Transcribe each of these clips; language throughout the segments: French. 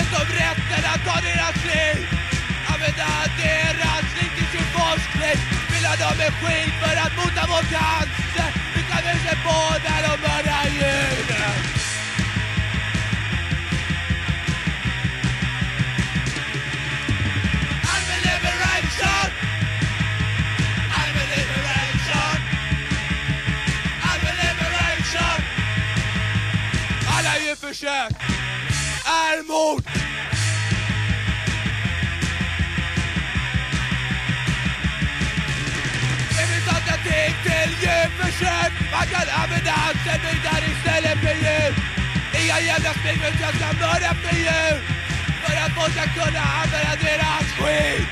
om rätten att ta deras liv. Använda deras liv till sin forskning. Fylla dem med skit för att mota vår cancer. Vi kan väl se på när de mördar djuren. Försök är mord. Det finns alternativ till djurförsök. Man kan använda anställningar istället för djur. Inga jävla springförsök ska mörda för djur. För att folk ska kunna använda deras skit.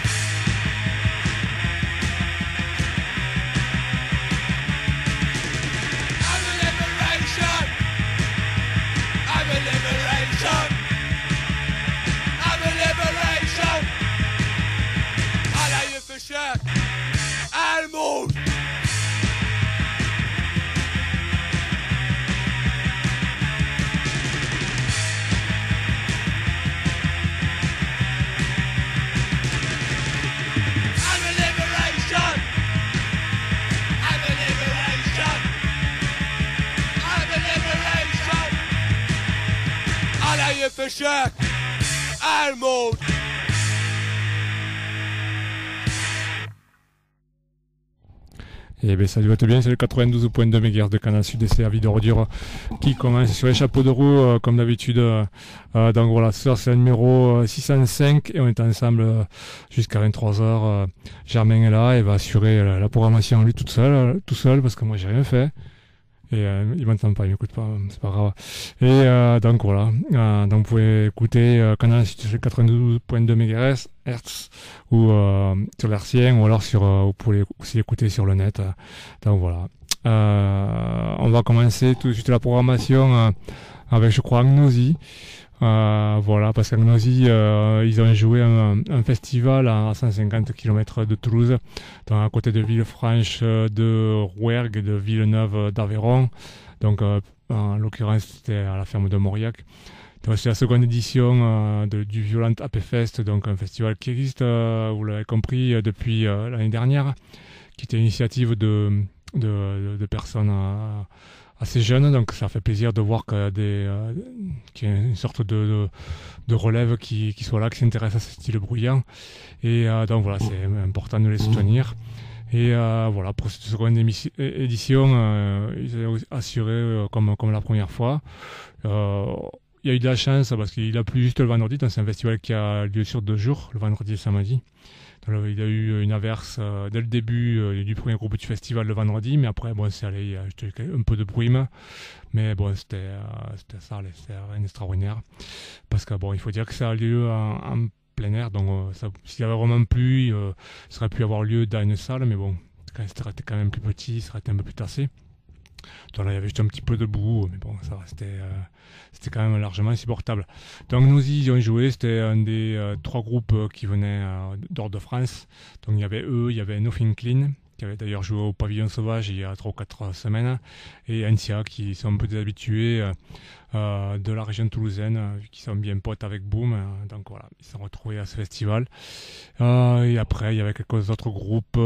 Försök är mord. Alla djurförsök är mord. Et bien salut à tous bien, c'est le 92.2 MHz de Canal Sud et c'est la vie d'ordure qui commence sur les chapeaux de roue comme d'habitude. Donc voilà, ce soir c'est le numéro 605 et on est ensemble jusqu'à 23h. Germain est là et va assurer la programmation lui tout seul parce que moi j'ai rien fait. Et il m'entend pas, il m'écoute pas, c'est pas grave. Et donc voilà, donc vous pouvez écouter Canal Sud sur 92.2 MHz ou sur l'hertzien ou alors vous pouvez aussi l'écouter sur le net. Donc voilà. On va commencer tout de suite la programmation avec je crois Agnosie. Voilà, parce qu'Agnosie, ils ont joué un festival à 150 km de Toulouse, à côté de Villefranche de Rouergue et de Villeneuve d'Aveyron. Donc, en l'occurrence, c'était à la ferme de Mauriac. Donc, c'est la seconde édition du Violent AP Fest, donc un festival qui existe, vous l'avez compris, depuis l'année dernière, qui était une initiative de personnes assez jeunes, donc ça fait plaisir de voir qu'il y a une sorte de relève qui soit là, qui s'intéresse à ce style bruyant. Et donc voilà, c'est important de les soutenir. Et voilà, pour cette seconde édition, ils ont assuré comme la première fois. Il y a eu de la chance parce qu'il a plu juste le vendredi, donc c'est un festival qui a lieu sur 2 jours, le vendredi et le samedi. Donc, il y a eu une averse dès le début du premier groupe du festival le vendredi, mais après, bon, c'est allé, il y a un peu de brume, mais bon, c'était ça, c'était rien d'extraordinaire. Parce que bon, il faut dire que ça a lieu en plein air, donc s'il y avait vraiment plu, ça aurait pu avoir lieu dans une salle, mais bon, c'était quand même plus petit, ça aurait été un peu plus tassé. Donc là, il y avait juste un petit peu de boue, mais bon, ça c'était quand même largement insupportable. Donc nous y ont joué, c'était un des 3 groupes qui venaient d'Hors de France. Donc il y avait eux, il y avait Nothing Clean, qui avait d'ailleurs joué au Pavillon Sauvage il y a 3 ou 4 semaines, et Antia, qui sont un peu des habitués de la région toulousaine, qui sont bien potes avec Boom. Donc voilà, ils se sont retrouvés à ce festival. Et après, il y avait quelques autres groupes.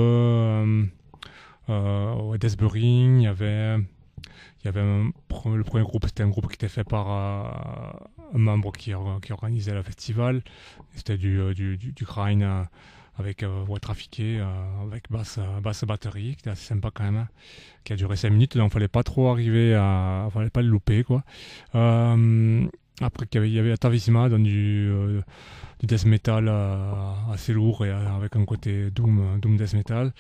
Desbury, il y avait le premier groupe, c'était un groupe qui était fait par un membre qui organisait le festival. C'était du grind avec voix trafiquée, avec basse batterie, qui était assez sympa quand même, qui a duré 5 minutes, donc fallait pas le louper quoi. Après il y avait Atavisma, donc du death metal assez lourd et avec un côté doom death metal.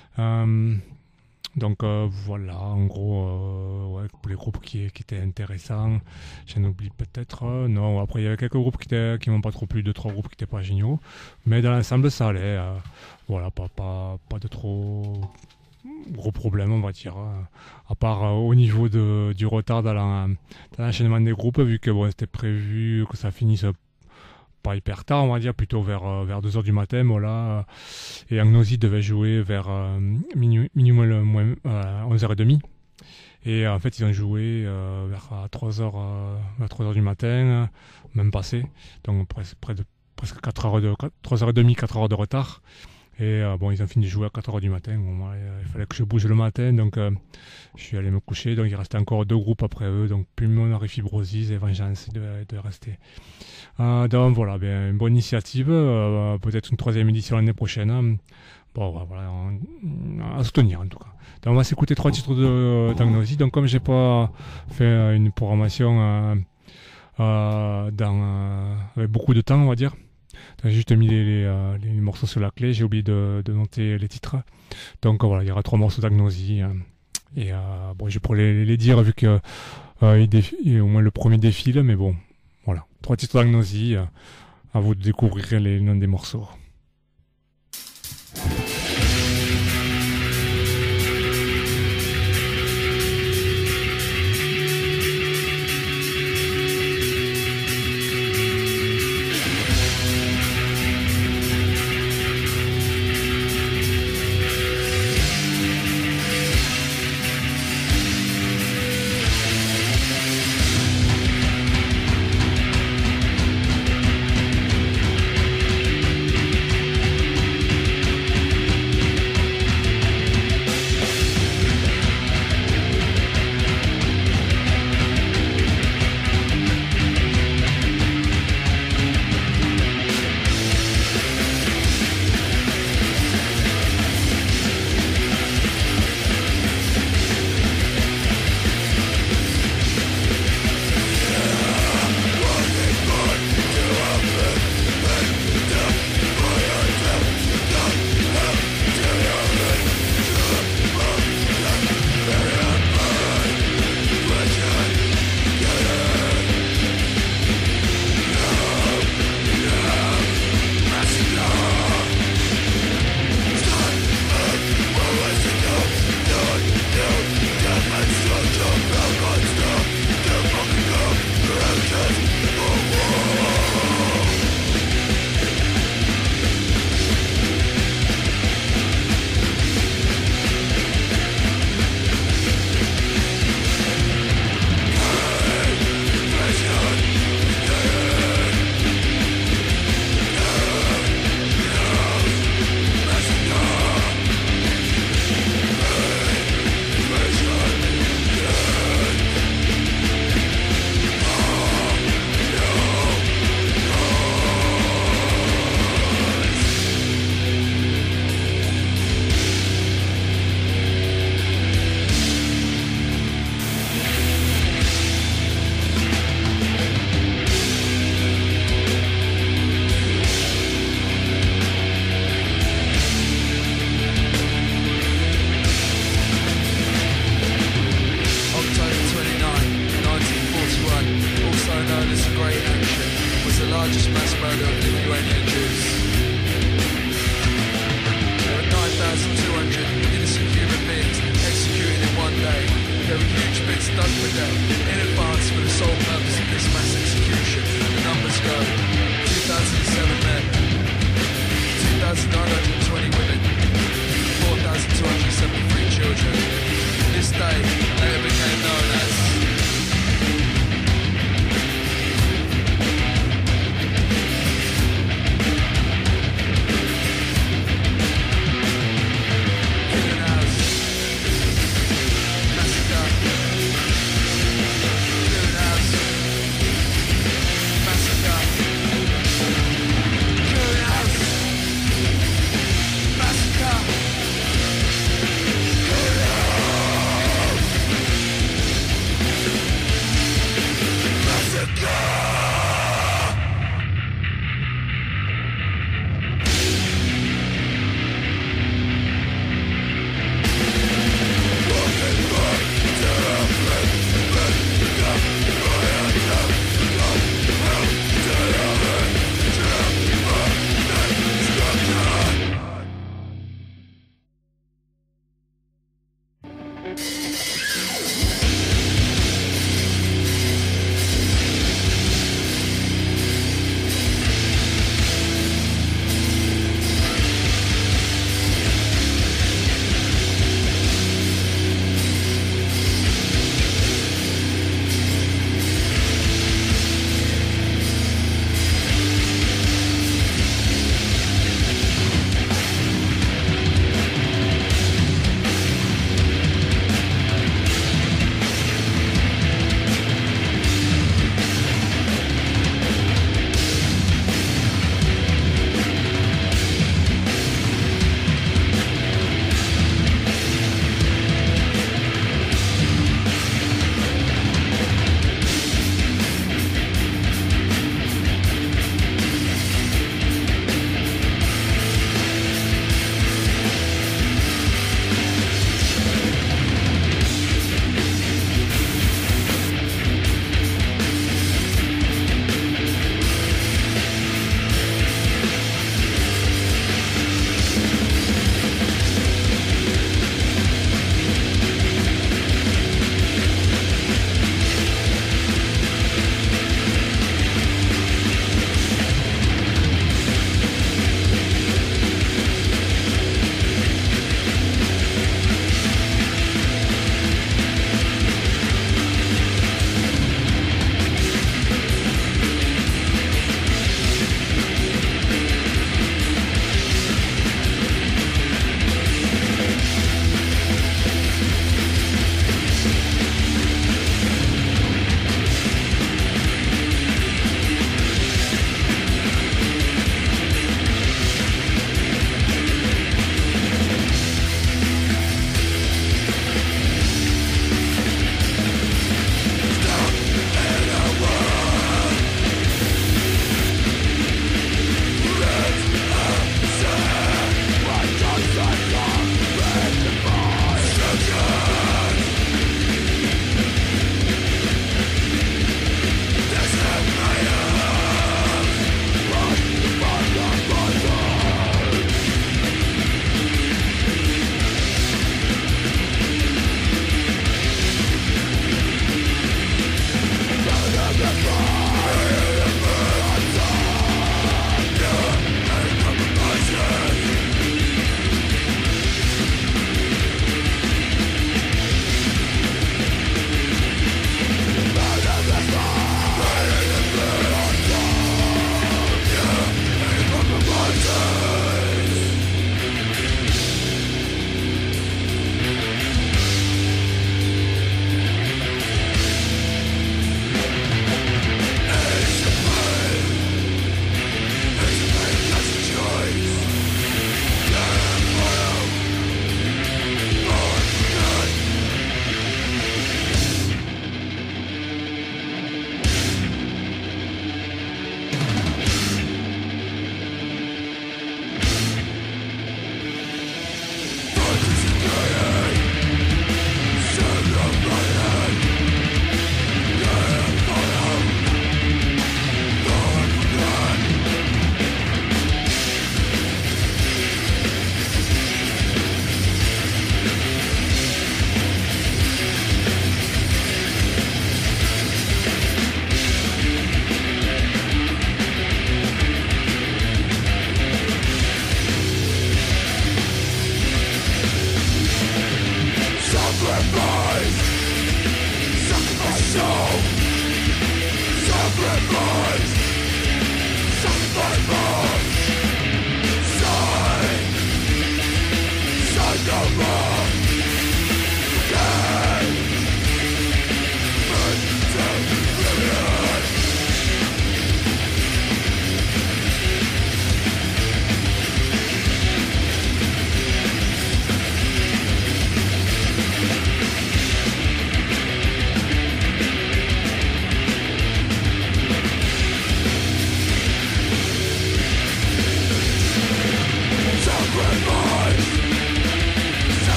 Donc voilà, en gros, pour les groupes qui étaient intéressants, j'en oublie peut-être. Non, après il y avait quelques groupes qui m'ont pas trop plu, 2-3 groupes qui étaient pas géniaux, mais dans l'ensemble ça allait. Voilà, pas de trop gros problèmes, on va dire. À part au niveau du retard dans l'enchaînement des groupes, vu que bon, c'était prévu que ça finisse pas hyper tard, on va dire, plutôt vers 2h du matin, voilà. Et Agnosie devait jouer vers minimum 11h30. Et en fait, ils ont joué vers 3h du matin, même passé. Donc presque 3h30, 4h de retard. Et bon, ils ont fini de jouer à 4h du matin. Bon, il fallait que je bouge le matin, donc je suis allé me coucher. Donc il restait encore 2 groupes après eux, donc pulmonaire fibrosise et vengeance de rester. Donc voilà, bien, une bonne initiative, peut-être une 3e édition l'année prochaine. Bon, voilà, à soutenir en tout cas. Donc on va s'écouter 3 titres d'Agnosie. Donc comme j'ai pas fait une programmation avec beaucoup de temps, on va dire. J'ai juste mis les morceaux sur la clé, j'ai oublié de noter les titres. Donc voilà, il y aura 3 morceaux d'Agnosie. Et bon, je pourrais les dire vu que il y a au moins le premier défile, mais bon, voilà. 3 titres d'Agnosie, à vous de découvrir les noms des morceaux.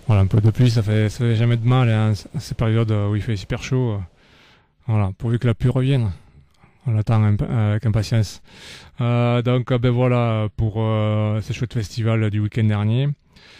Voilà, un peu de pluie, ça fait jamais de mal, hein, ces périodes où il fait super chaud. Voilà, pourvu que la pluie revienne. On l'attend avec impatience. Donc, ben voilà pour ce chouette festival du week-end dernier.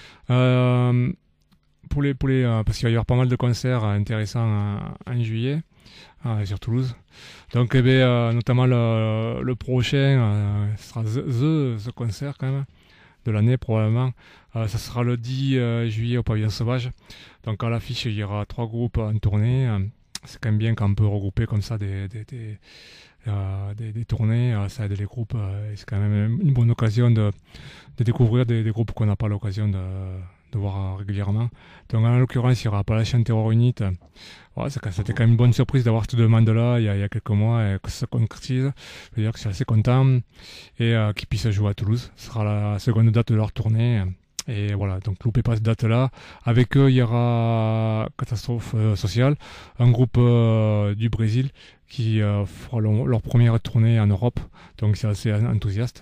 Parce qu'il va y avoir pas mal de concerts intéressants en juillet sur Toulouse. Donc, notamment le prochain, ce sera ce concert quand même de l'année probablement. Ça sera le 10 juillet au Pavillon Sauvage. Donc à l'affiche il y aura 3 groupes en tournée. C'est quand même bien qu'on peut regrouper comme ça des tournées. Ça aide les groupes. C'est quand même une bonne occasion de découvrir des groupes qu'on n'a pas l'occasion de voir régulièrement. Donc en l'occurrence il y aura Appalachian Terror Unit. Ouais, c'était quand même une bonne surprise d'avoir cette demande-là il y a quelques mois et que ça se concrétise. Je veux dire que je suis assez content et qu'ils puissent jouer à Toulouse. Ce sera la seconde date de leur tournée. Et voilà, donc loupez pas cette date-là. Avec eux, il y aura Catastrophe Sociale, un groupe du Brésil qui fera leur première tournée en Europe. Donc c'est assez enthousiaste.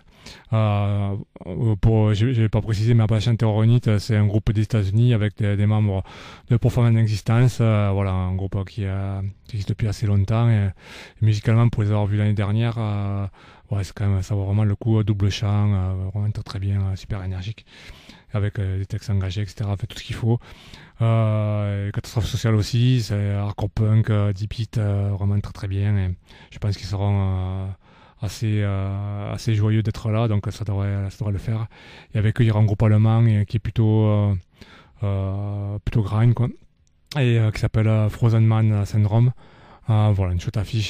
Je vais pas préciser, mais Appalachian Terror Unit, c'est un groupe des États-Unis avec des membres de profonde existence. Voilà, un groupe qui existe depuis assez longtemps. Et musicalement, pour les avoir vus l'année dernière, ouais, c'est quand même, ça vaut vraiment le coup. Double chant, vraiment très bien, super énergique, avec des textes engagés, etc. Fait tout ce qu'il faut. Catastrophe Sociale aussi, c'est hardcore punk, 10 beats, vraiment très bien. Et je pense qu'ils seront assez joyeux d'être là, donc ça devrait le faire. Et avec eux, il y aura un groupe allemand qui est plutôt grind, quoi, et qui s'appelle Frozen Man Syndrome. Voilà, une chouette affiche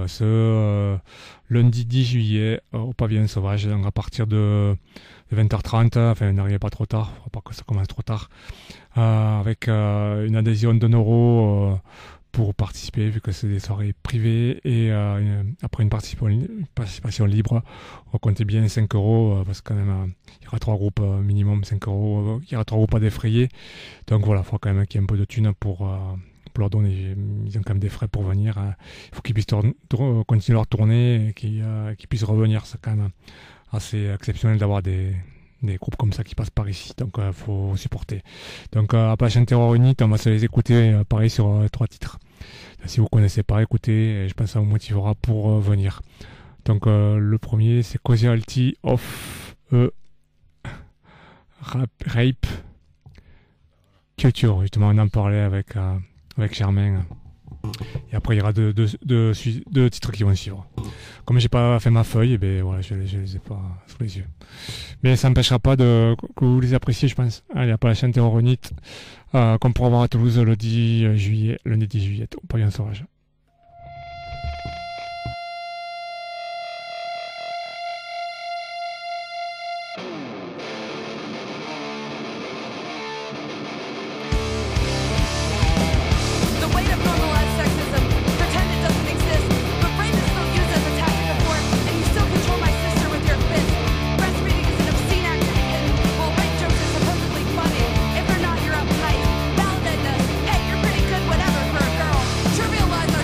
lundi 10 juillet au Pavillon Sauvage, donc à partir de 20h30, enfin n'arrivez pas trop tard, faut pas que ça commence trop tard, avec une adhésion de €, pour participer, vu que c'est des soirées privées, et après une participation libre, on comptait bien 5 €, parce que quand même il y aura 3 groupes minimum, 5 €, il y aura 3 groupes à défrayer, donc voilà, il faut quand même qu'il y ait un peu de thunes pour leur donner. Ils ont quand même des frais pour venir, il faut qu'ils puissent continuer leur tournée et qu'ils puissent revenir. C'est quand même assez exceptionnel d'avoir des groupes comme ça qui passent par ici, donc il faut supporter. Donc Appalachian Terror Unit, on va se les écouter pareil sur 3 titres. Si vous connaissez pas, écoutez, et je pense que ça vous motivera pour venir. Donc le premier, c'est Causality of Rape Culture. Justement, on en parlait avec Germain. Et après, il y aura deux titres qui vont suivre. Comme j'ai pas fait ma feuille, et ben voilà, je les ai pas sous les yeux. Mais ça n'empêchera pas que vous les appréciez, je pense. Allez, Appalachian Terror Unit, qu'on pourra voir à Toulouse le 10 juillet, lundi 10 juillet, au Pavillon Sauvage. Trivialize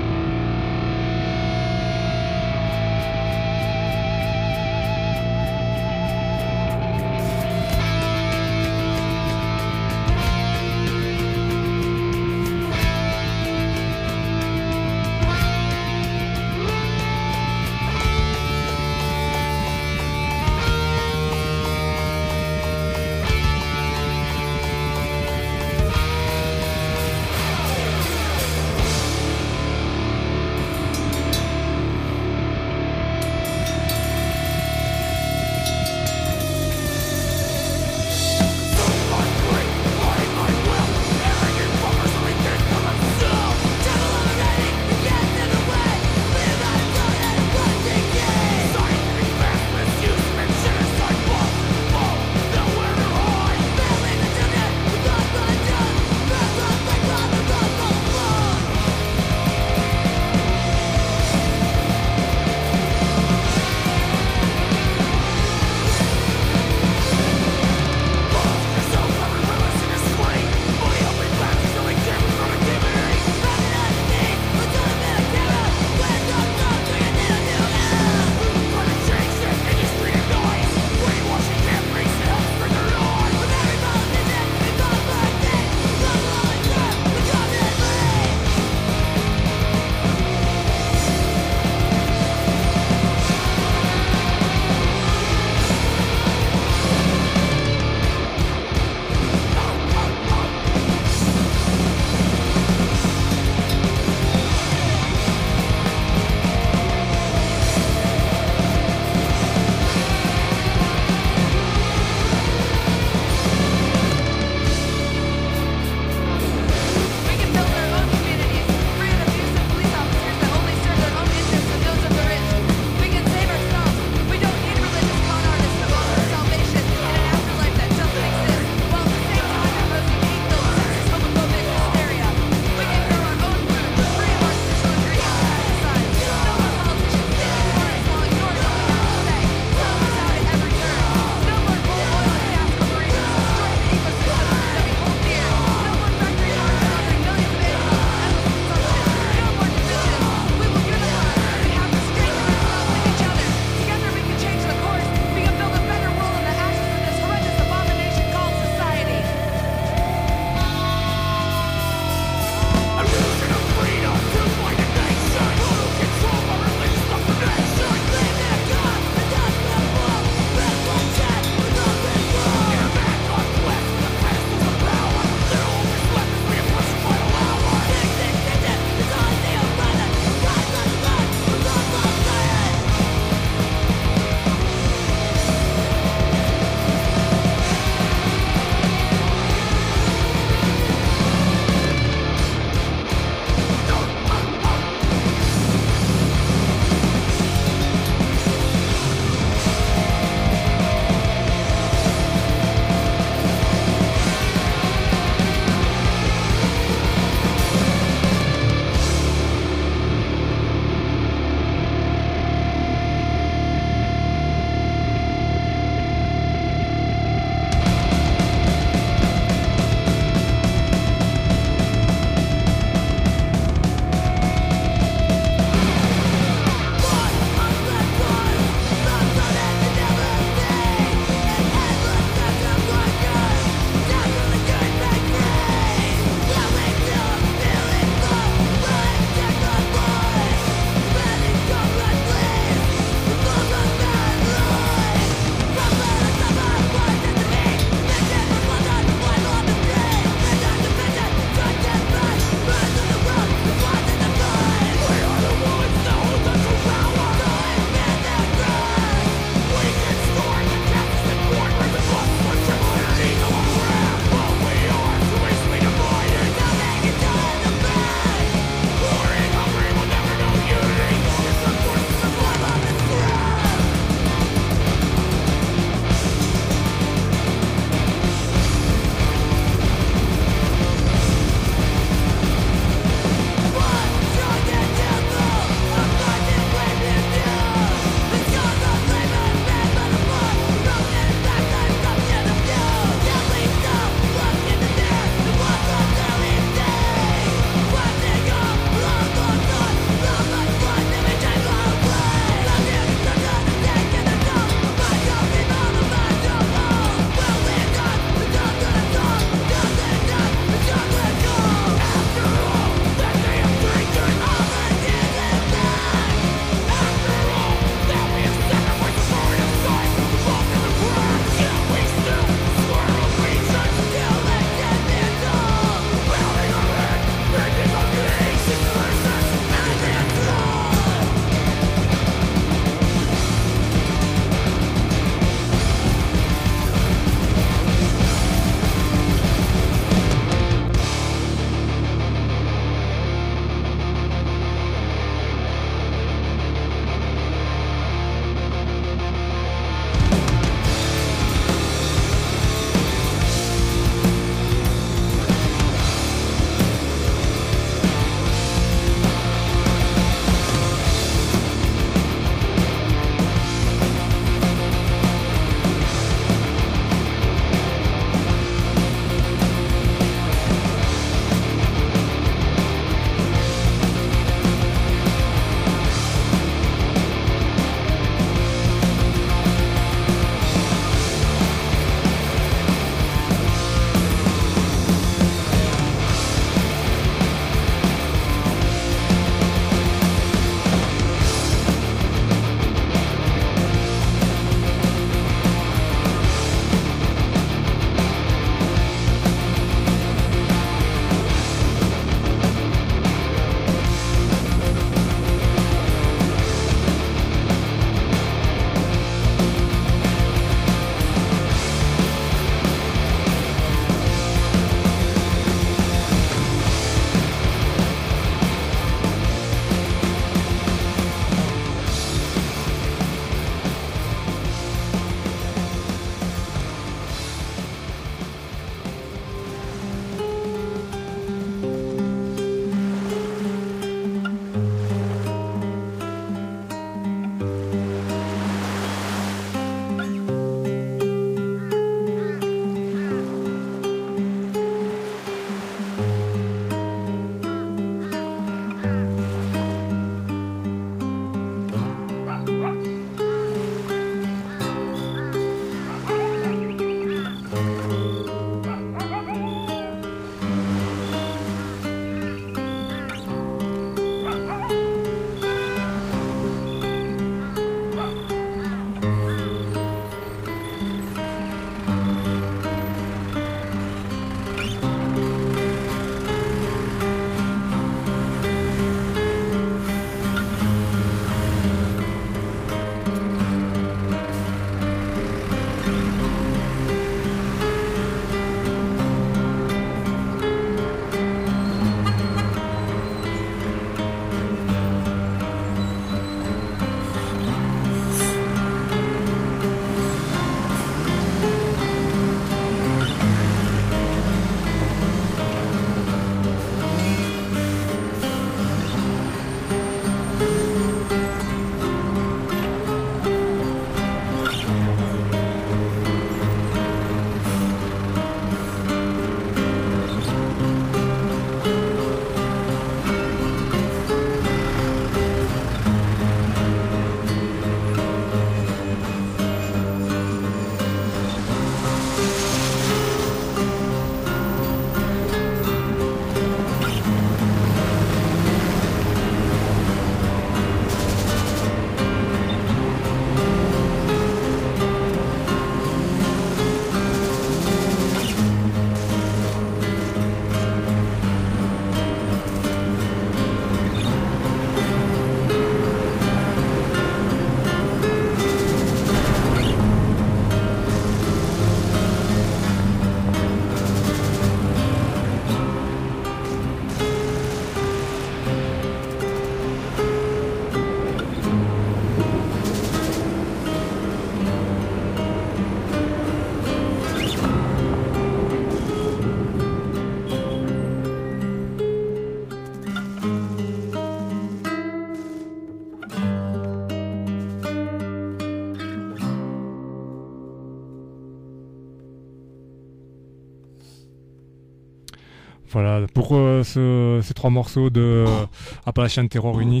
Voilà, pour ces 3 morceaux de Appalachian Terror Unit,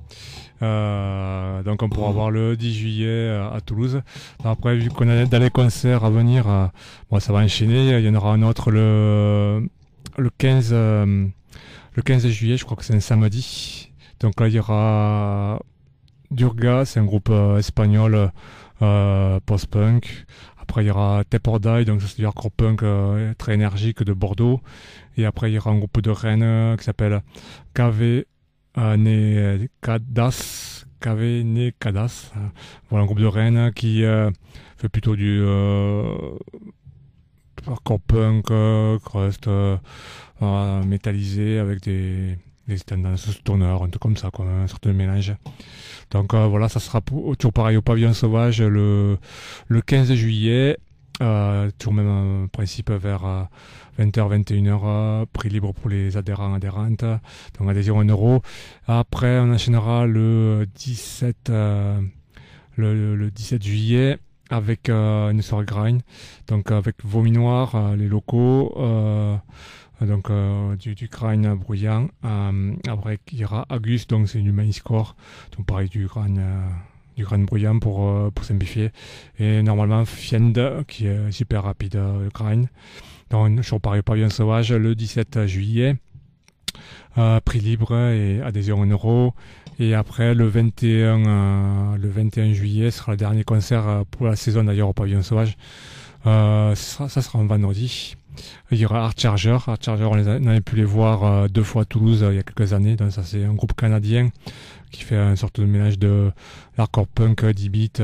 donc on pourra voir le 10 juillet à Toulouse. Après, vu qu'on a dans les concerts à venir, bon, ça va enchaîner. Il y en aura un autre le 15 juillet, je crois que c'est un samedi. Donc là, il y aura Durga, c'est un groupe espagnol post-punk. Après, il y aura Tape or Die, donc c'est du hardcore punk très énergique de Bordeaux. Et après, il y aura un groupe de Rennes qui s'appelle KV Nekadas. KV Nekadas. Voilà, un groupe de Rennes qui fait plutôt du hardcore punk, crust, métallisé avec des tendances stoner, un truc comme ça, quoi, un certain mélange. Donc voilà, ça sera toujours pareil au Pavillon Sauvage le 15 juillet, toujours même principe vers 20h, 21h, prix libre pour les adhérents, adhérentes, donc adhésion 1 euro. Après, on enchaînera le 17 juillet avec une soirée grind, donc avec Vomi Noir, les locaux, donc du grind bruyant. Après, il y aura Agus, donc c'est du maïscore, donc pareil du grind bruyant pour simplifier. Et normalement Fiend qui est super rapide grind. Donc je pareil Pavillon Sauvage le 17 juillet. Prix libre et adhésion 1 euro. Et après le 21 juillet sera le dernier concert pour la saison d'ailleurs au Pavillon Sauvage. Ça sera un vendredi. Il y aura Art Charger. Art Charger, on avait pu les voir 2 fois à Toulouse il y a quelques années. Donc ça c'est un groupe canadien qui fait une sorte de mélange de hardcore punk, 10 beats,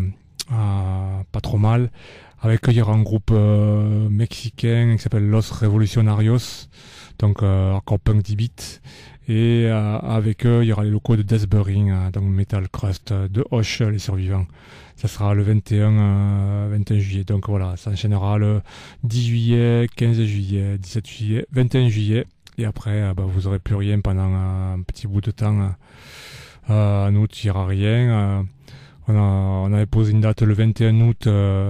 pas trop mal. Avec il y aura un groupe mexicain qui s'appelle Los Revolucionarios, donc hardcore punk 10 beats. Et avec eux, il y aura les locaux de Death Burning, donc Metal Crust, de Hoche, les survivants. Ça sera le 21 juillet. Donc voilà, ça enchaînera le 10 juillet, 15 juillet, 17 juillet, 21 juillet. Et après, vous n'aurez plus rien pendant un petit bout de temps. En août, il n'y aura rien. On avait posé une date le 21 août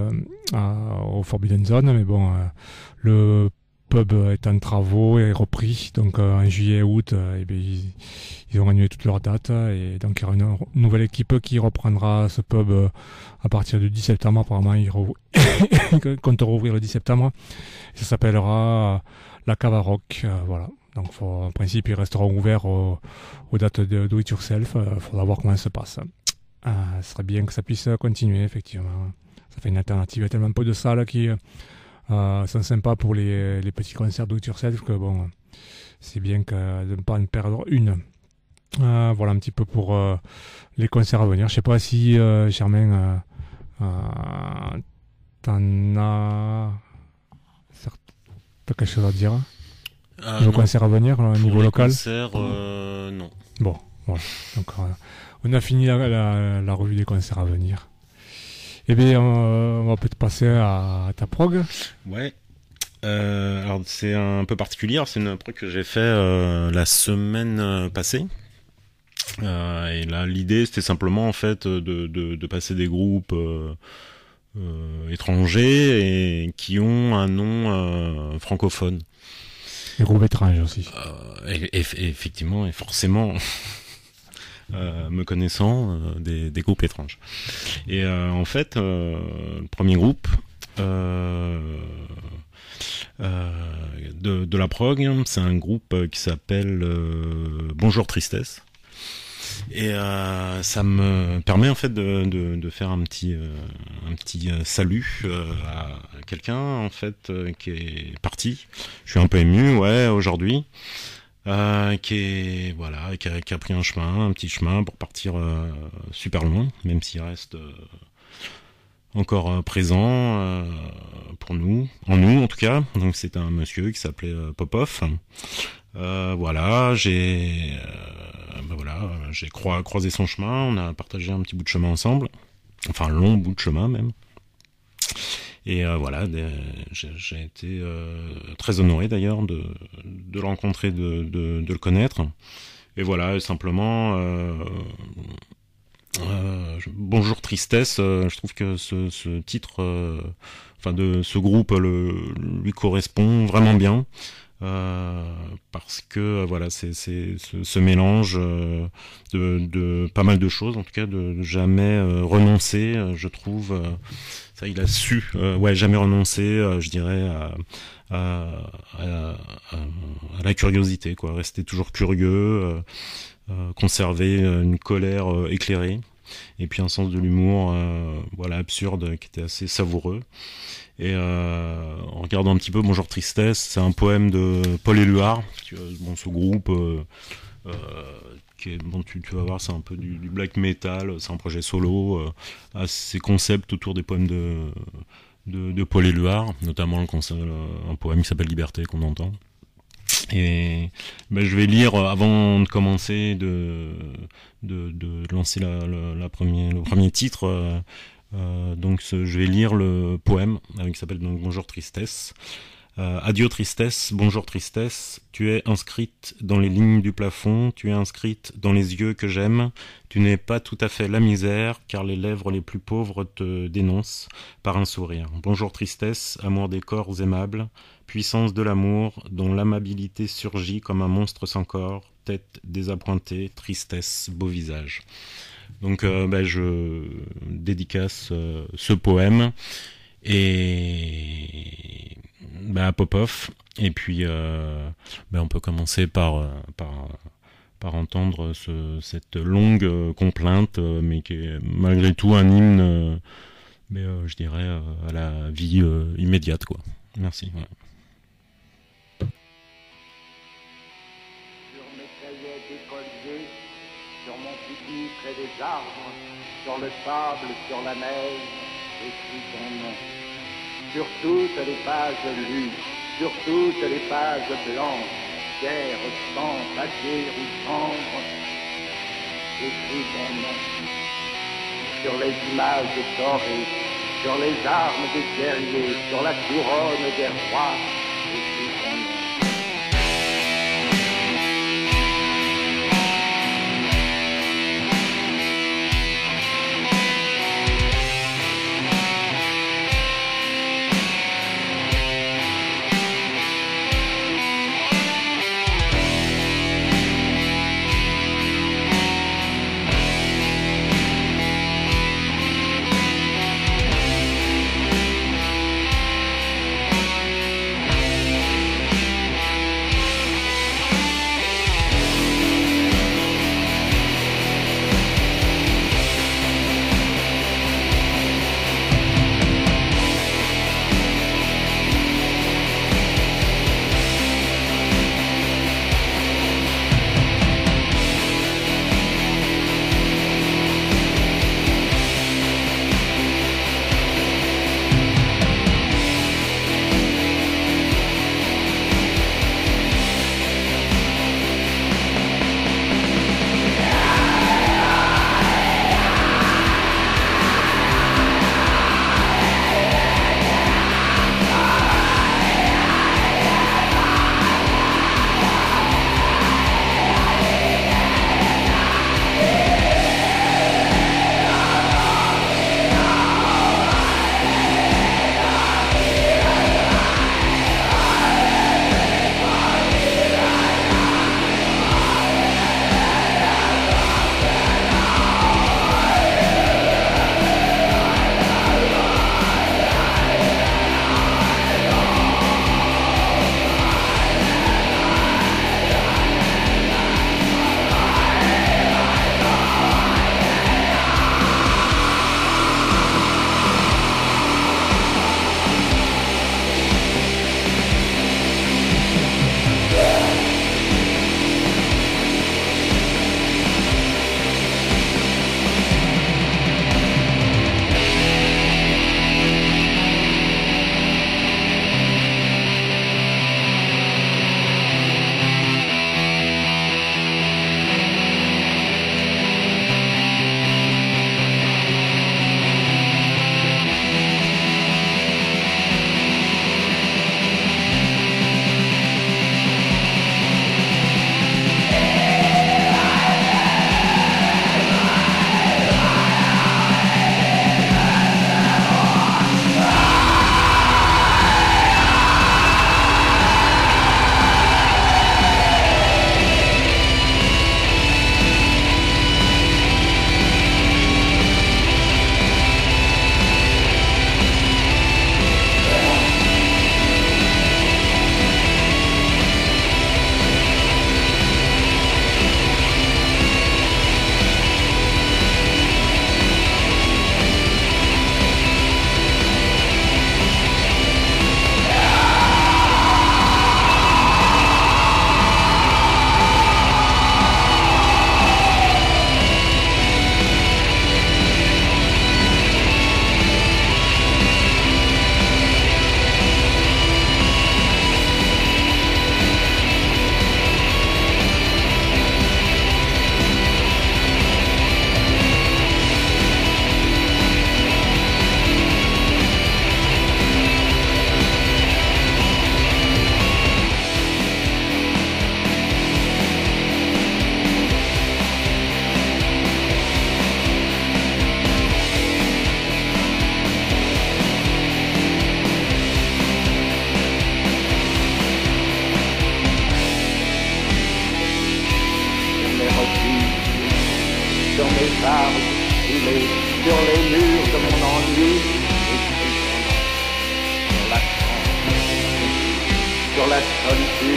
au Forbidden Zone, mais bon, le pub est en travaux et repris, donc en juillet et août, ils ont annulé toutes leurs dates, et donc il y aura une nouvelle équipe qui reprendra ce pub à partir du 10 septembre. Apparemment, ils comptent rouvrir le 10 septembre. Ça s'appellera la Cava Rock, voilà. Donc en principe, ils resteront ouverts aux dates de Do It Yourself. Faudra voir comment ça se passe. Ce serait bien que ça puisse continuer, effectivement. Ça fait une alternative. Il y a tellement peu de salles qui sont sympas pour les petits concerts Do It Yourself que bon, c'est bien de ne pas en perdre une. Voilà un petit peu pour les concerts à venir. Je sais pas si Germain t'en as quelque chose à dire niveau concert à venir au niveau local. Non. Bon, voilà. Donc on a fini la revue des concerts à venir. Eh bien, on va peut-être passer à ta prog. Ouais. Alors c'est un peu particulier. C'est une prog que j'ai fait la semaine passée. Et là, l'idée, c'était simplement en fait de passer des groupes étrangers et qui ont un nom francophone. Les groupes étranges aussi. Effectivement, et forcément. Me connaissant, des groupes étranges. Et en fait, le premier groupe de la prog, c'est un groupe qui s'appelle Bonjour Tristesse. Et ça me permet en fait de faire un petit salut à quelqu'un en fait qui est parti. Je suis un peu ému, ouais, aujourd'hui. Qui a pris un petit chemin pour partir super loin, même s'il reste encore présent pour nous, en tout cas. Donc c'est un monsieur qui s'appelait Popov. J'ai croisé son chemin, on a partagé un petit bout de chemin ensemble, enfin un long bout de chemin même. Et j'ai été très honoré d'ailleurs de le rencontrer, de le connaître. Et voilà, simplement, Bonjour Tristesse, je trouve que ce titre, de ce groupe lui correspond vraiment bien. parce que voilà, c'est ce mélange de pas mal de choses, en tout cas de jamais renoncer, je trouve. Ça, il a su, jamais renoncer, je dirais, à la curiosité, quoi. Rester toujours curieux, conserver une colère éclairée, et puis un sens de l'humour, absurde, qui était assez savoureux. Et en regardant un petit peu Bonjour Tristesse, c'est un poème de Paul Éluard, ce groupe tu vas voir, c'est un peu du black metal, c'est un projet solo, à ses concepts autour des poèmes de Paul Éluard, notamment un poème qui s'appelle Liberté qu'on entend. Et je vais lire avant de commencer de lancer le premier titre. Je vais lire le poème qui s'appelle donc Bonjour Tristesse. Adieu tristesse, bonjour tristesse, tu es inscrite dans les lignes du plafond, tu es inscrite dans les yeux que j'aime, tu n'es pas tout à fait la misère, car les lèvres les plus pauvres te dénoncent par un sourire. Bonjour tristesse, amour des corps aimables, puissance de l'amour, dont l'amabilité surgit comme un monstre sans corps, tête désappointée, tristesse, beau visage. Donc je dédicace ce poème et à Popov, et puis on peut commencer par entendre cette longue complainte, mais qui est malgré tout un hymne, je dirais à la vie immédiate, quoi. Merci. Ouais. Sur mes cahiers d'écolier, sur mon pupitre et des arbres, sur le sable, sur la neige, écris ton nom. Sur toutes les pages lues, sur toutes les pages blanches, guerre, sang, papier ou chambre, écris ton nom. Sur les images dorées, sur les armes des guerriers, sur la couronne des rois, écris ton nom.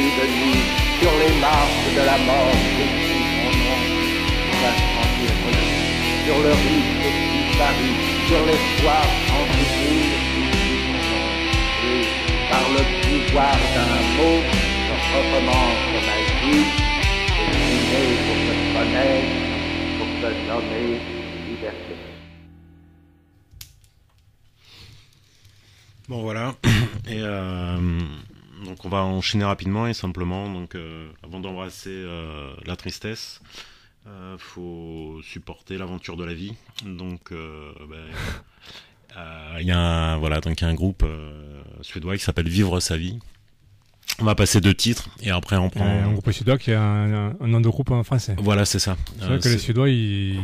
de nuit, sur les marches de la mort, j'écris mon nom, l'incendie revenu, sur le risque disparu, sur l'espoir sans souvenir, j'écris mon nom, et par le pouvoir d'un mot, je recommence ma vie, je suis né pour te connaître, pour te nommer liberté. Bon voilà, et donc on va enchaîner rapidement et simplement, donc avant d'embrasser la tristesse, faut supporter l'aventure de la vie. Donc il y a un groupe suédois qui s'appelle Vivre sa vie. On va passer 2 titres et après on prend un groupe suédois qui a un nom de groupe en français. Voilà, c'est ça. C'est vrai que les Suédois ils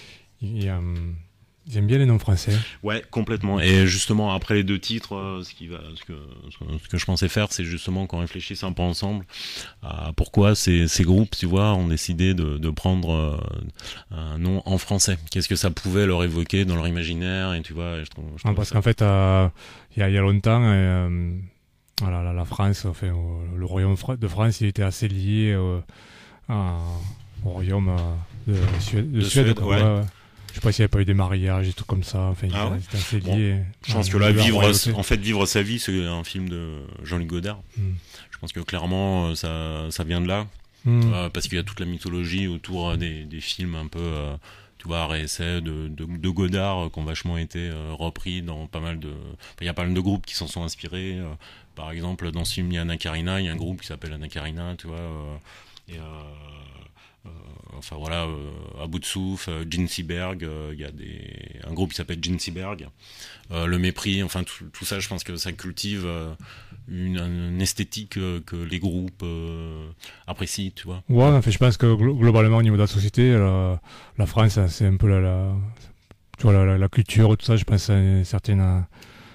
aiment bien les noms français. Ouais, complètement. Et justement, après les 2 titres, ce que je pensais faire, c'est justement qu'on réfléchisse un peu ensemble à pourquoi ces groupes, tu vois, ont décidé de prendre un nom en français. Qu'est-ce que ça pouvait leur évoquer dans leur imaginaire, et tu vois, je trouve parce qu'en fait, il y a longtemps, la France, enfin, le royaume de France, il était assez lié au royaume de Suède. Ouais. Je sais pas s'il n'y avait pas eu des mariages et tout comme ça. Enfin, c'était assez lié. Bon, je pense que là, Vivre sa vie, c'est un film de Jean-Luc Godard. Je pense que clairement, ça vient de là. Parce qu'il y a toute la mythologie autour des films un peu, tu vois, réessais de Godard qui ont vachement été repris dans pas mal de... Il y a pas mal de groupes qui s'en sont inspirés. Par exemple, dans ce film, il y a Anna Karina, il y a un groupe qui s'appelle Anna Karina, tu vois. À bout de souffle, Gene Seberg, il y a un groupe qui s'appelle Gene Seberg, le mépris, enfin tout ça, je pense que ça cultive une esthétique que les groupes apprécient, tu vois. Ouais, en fait, je pense que globalement au niveau de la société, la France, c'est un peu tu vois, la culture, tout ça, je pense à un certain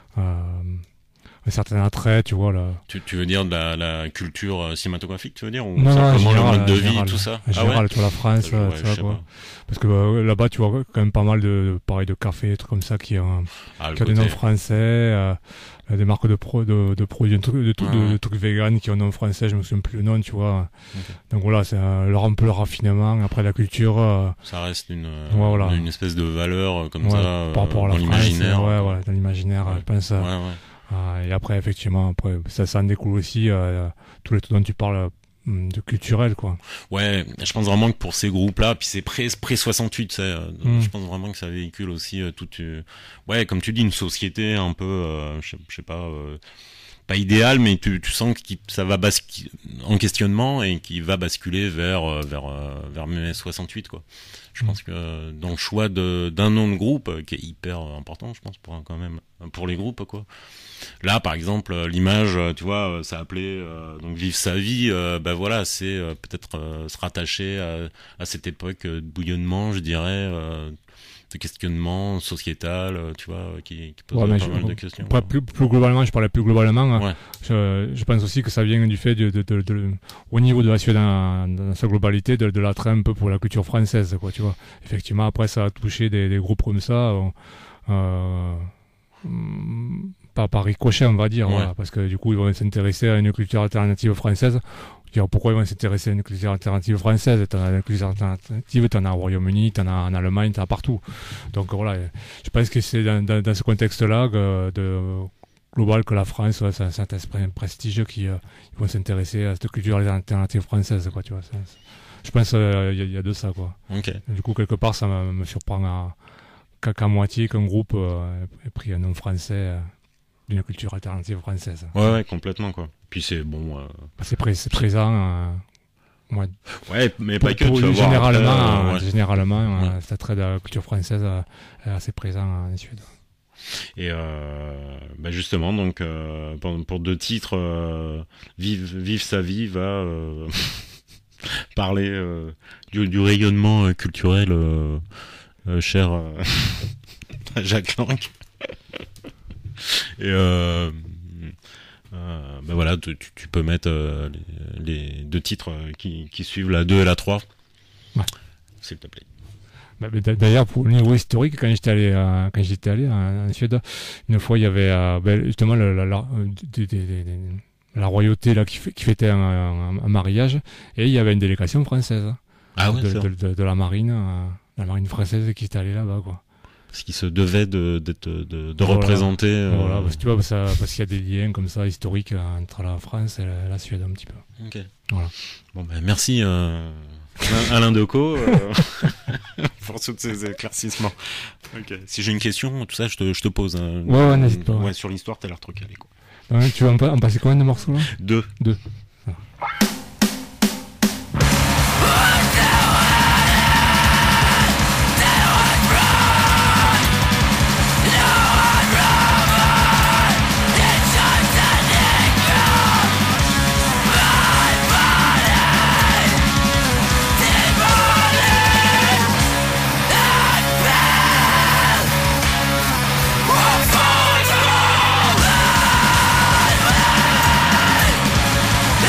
attrait, tu vois. Tu veux dire de la culture cinématographique, tu veux dire, ou non, simplement général, le mode de vie, tout ça? En général, tu vois, la France, ça, quoi. Parce que là-bas, tu vois quand même pas mal de cafés, des trucs comme ça qui ont des noms français, des marques de produits, de trucs vegan qui ont un nom français, je me souviens plus le nom, tu vois. Okay. Donc voilà, c'est un peu le raffinement. Après, la culture, ça reste une espèce de valeur comme ça par rapport à dans l'imaginaire. Dans l'imaginaire, je pense. Et après, effectivement, ça en découle aussi tous les trucs dont tu parles de culturel, quoi. Ouais, je pense vraiment que pour ces groupes-là, puis c'est pré-68, je pense vraiment que ça véhicule aussi comme tu dis, une société un peu, je sais pas idéal, mais tu sens que ça va basculer en questionnement et qui va basculer vers mai 68, quoi. Je pense que dans le choix d'un nom de groupe qui est hyper important, je pense pour les groupes, quoi. Là, par exemple, l'image, tu vois, ça appelait donc Vivre sa vie. Voilà, c'est peut-être se rattacher à cette époque de bouillonnement, je dirais. De questionnement sociétal, tu vois, qui pose pas mal de questions. Plus globalement, je parlais plus globalement. Ouais. Je pense aussi que ça vient du fait au niveau de la Suède dans sa globalité, de l'attrait un peu pour la culture française, quoi, tu vois. Effectivement, après, ça a touché des groupes comme ça, pas par ricochet, on va dire, voilà, parce que du coup, ils vont s'intéresser à une culture alternative française. Pourquoi ils vont s'intéresser à une culture alternative française? T'en as une culture alternative, t'en as au Royaume-Uni, t'en as en Allemagne, t'en as partout. Donc voilà, je pense que c'est dans ce contexte-là global que la France, c'est un certain prestige qui vont s'intéresser à cette culture alternative française, quoi, tu vois. Je pense qu'il y a de ça, quoi. Okay. Du coup, quelque part, ça me surprend qu'à moitié qu'un groupe ait pris un nom français d'une culture alternative française. Ouais, complètement, quoi. Puis c'est bon. C'est présent. Ouais, mais pas que tu vas généralement, cet attrait de la culture française est assez présent en Suède. Et justement, donc pour 2 titres, Vive sa vie va parler du rayonnement culturel cher à Jacques Lang. Et voilà, tu peux mettre les 2 titres qui suivent, la 2 et la 3, s'il te plaît. D'ailleurs, pour le niveau historique, quand j'étais allé en Suède, une fois il y avait justement la royauté là qui fêtait un mariage, et il y avait une délégation française de la marine française qui était allée là-bas, quoi. Parce qu'il se devait de représenter. Voilà, parce que tu vois, parce qu'il y a des liens comme ça historiques entre la France et la Suède un petit peu. Ok. Voilà. Bon, ben merci Alain Decaux pour tous ces éclaircissements. Ok. Si j'ai une question, tout ça, je te pose. Ouais, n'hésite pas. Ouais, sur l'histoire, t'as l'air trop calé, quoi. Ouais, tu vas en passer combien de morceaux là ? 2. Ah. They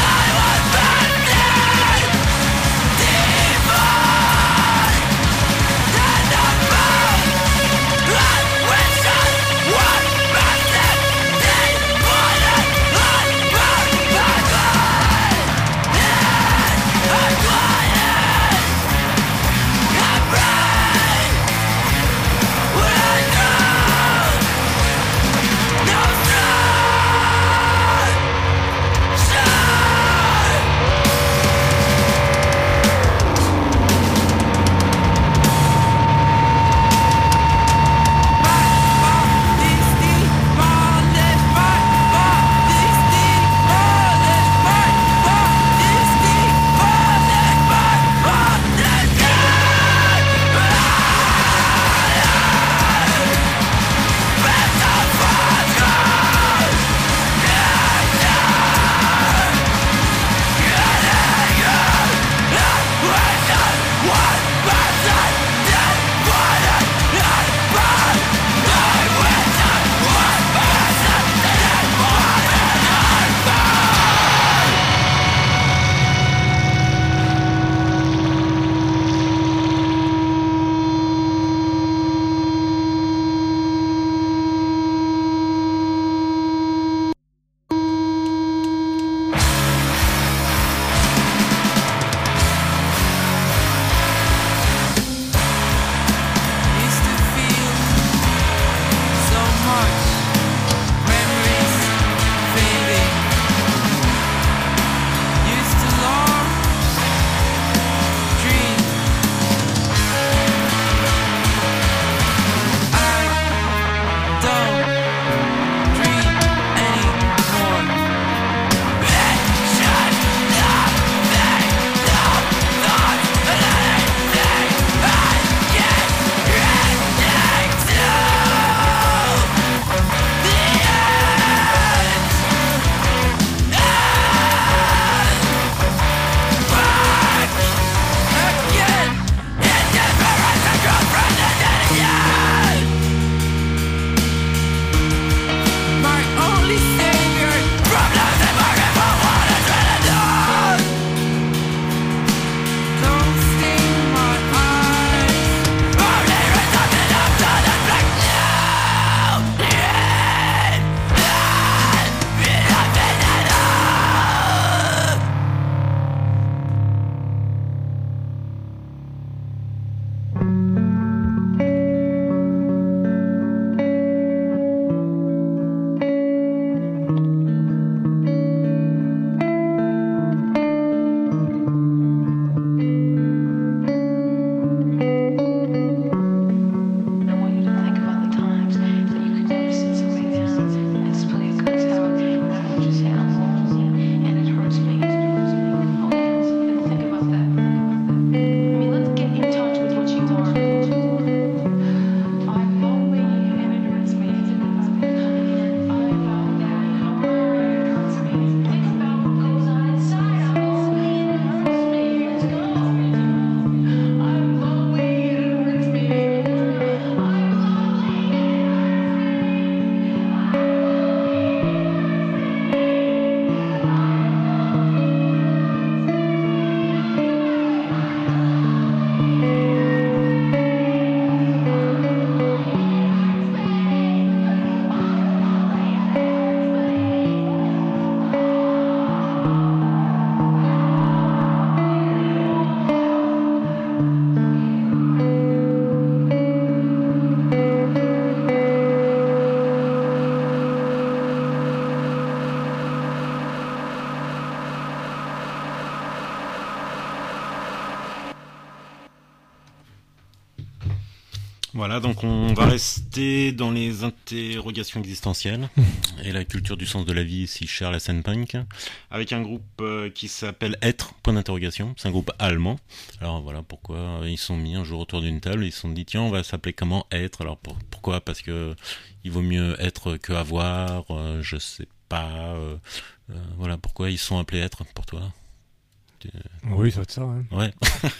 Voilà, donc on va rester dans les interrogations existentielles et la culture du sens de la vie si chère à la scène punk, avec un groupe qui s'appelle Être, point d'interrogation. C'est un groupe allemand. Alors voilà pourquoi ils sont mis un jour autour d'une table, ils se sont dit tiens, on va s'appeler comment Être. Alors pourquoi? Parce que il vaut mieux être que avoir, je sais pas. Voilà pourquoi ils sont appelés Être pour toi. Oui, ça doit être ça. Hein. Ouais.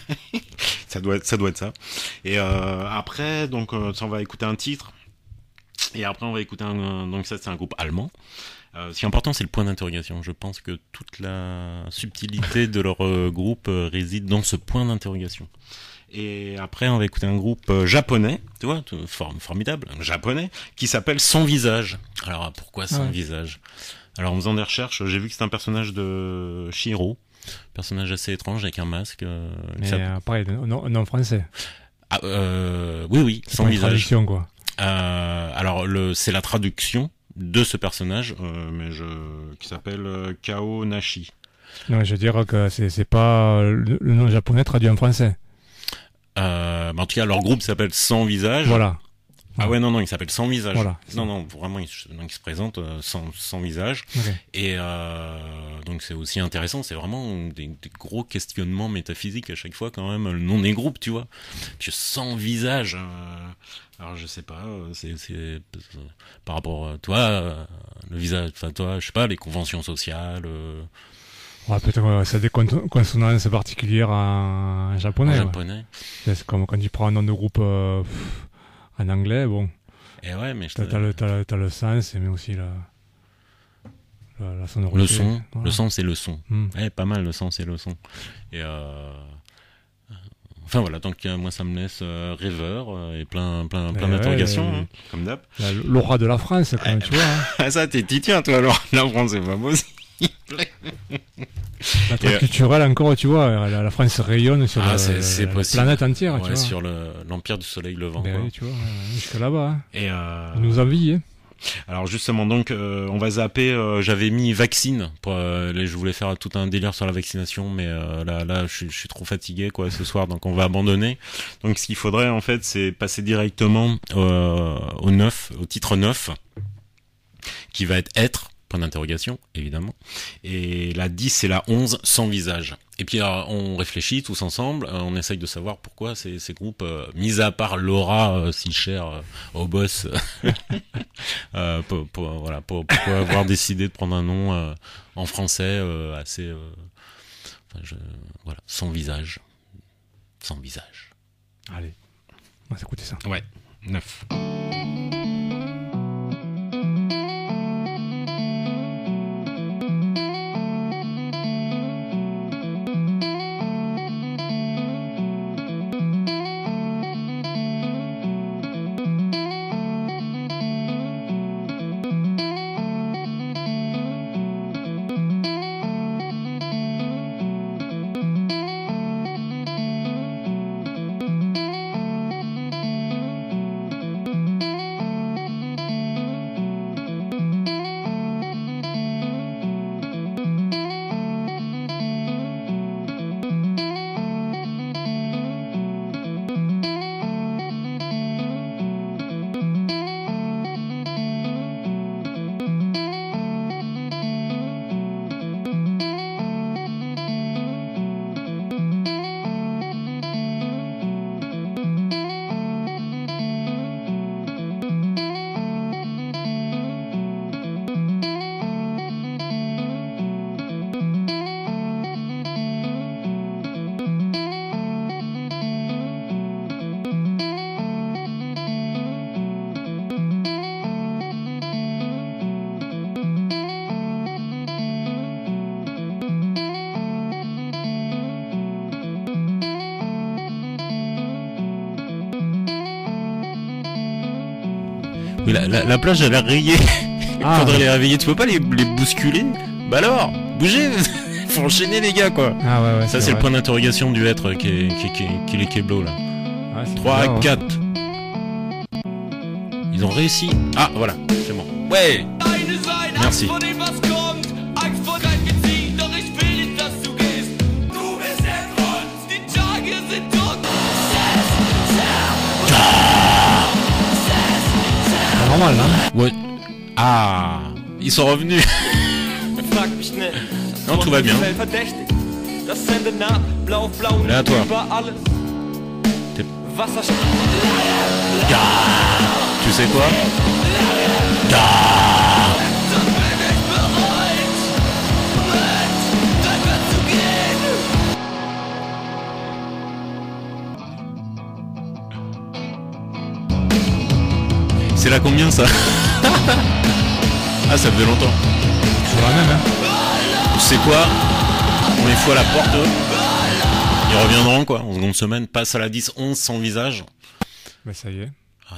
ça doit être ça. Et après, donc, ça, on va écouter un titre. Et après, on va écouter donc ça, c'est un groupe allemand. Ce qui est important, c'est le point d'interrogation. Je pense que toute la subtilité de leur groupe réside dans ce point d'interrogation. Et après, on va écouter un groupe japonais, tu vois, formidable, japonais, qui s'appelle Sans Visage. Alors, pourquoi Sans Visage? Alors, en faisant des recherches, j'ai vu que c'est un personnage de Chihiro. Personnage assez étrange avec un masque. Mais pareil, non français. Ah, oui, sans visage. Traduction, quoi. Alors c'est la traduction de ce personnage, qui s'appelle Kao Nashi. Non, je veux dire que c'est pas le nom japonais traduit en français. En tout cas, leur groupe s'appelle Sans Visage. Voilà. Ah ouais, non, il s'appelle Sans Visage. Voilà. Non, vraiment, il se présente sans visage. Okay. Et donc c'est aussi intéressant, c'est vraiment des gros questionnements métaphysiques à chaque fois quand même, le nom des groupes, tu vois. Tu sans visage. Alors je sais pas, c'est par rapport à toi, le visage, enfin toi, je sais pas, les conventions sociales. Ouais, peut-être ça a des consonances particulières en japonais. En japonais. C'est comme quand tu prends un nom de groupe en anglais, bon. Et ouais, mais t'as le sens, mais aussi la sonorité. Le son, voilà. Le son, c'est le son. Ouais, pas mal, le son, c'est le son. Et enfin voilà, donc moi ça me laisse rêveur et plein d'interrogations, comme d'hab. L'aura de la France, quand même, tu vois. Hein. Ça, t'es titien, toi, l'aura de la France, c'est pas possible. La truc culturelle encore, tu vois, la France rayonne sur la planète entière, ouais, tu vois. Sur l'empire du soleil levant. Ben quoi. oui, tu vois, jusque là-bas. Hein. Et ils nous envient. Hein. Alors justement, donc, on va zapper. J'avais mis vaccine. Je voulais faire tout un délire sur la vaccination, mais là, je suis trop fatigué, quoi, ce soir, donc on va abandonner. Donc, ce qu'il faudrait, en fait, c'est passer directement au titre 9, qui va être. Point d'interrogation, évidemment. Et la 10 et la 11, sans visage. Et puis on réfléchit tous ensemble, on essaye de savoir pourquoi ces groupes, mis à part l'aura si chère au boss, pourquoi avoir décidé de prendre un nom en français assez... voilà, sans visage. Sans visage. Allez, on va s'écouter ça. Ouais, 9. Mais la plage, elle a rayé. Faudrait les réveiller. Tu peux pas les bousculer? Bah alors, bougez. Faut enchaîner les gars, quoi. Ah ouais, ça c'est le point d'interrogation du être qui est Keblo là. Ah, 3, 4. Ils ont réussi. Ah voilà, c'est bon. Ouais. Merci. normal, hein. Ouais. Ah, ils sont revenus. Non, tout va bien. Là, toi. Tu sais quoi? C'est la combien ça? Ah, ça faisait longtemps. C'est la même, hein. Tu sais quoi? On les fout à la porte. Ils reviendront quoi, en seconde semaine. Passe à la 10-11 sans visage. Bah ça y est.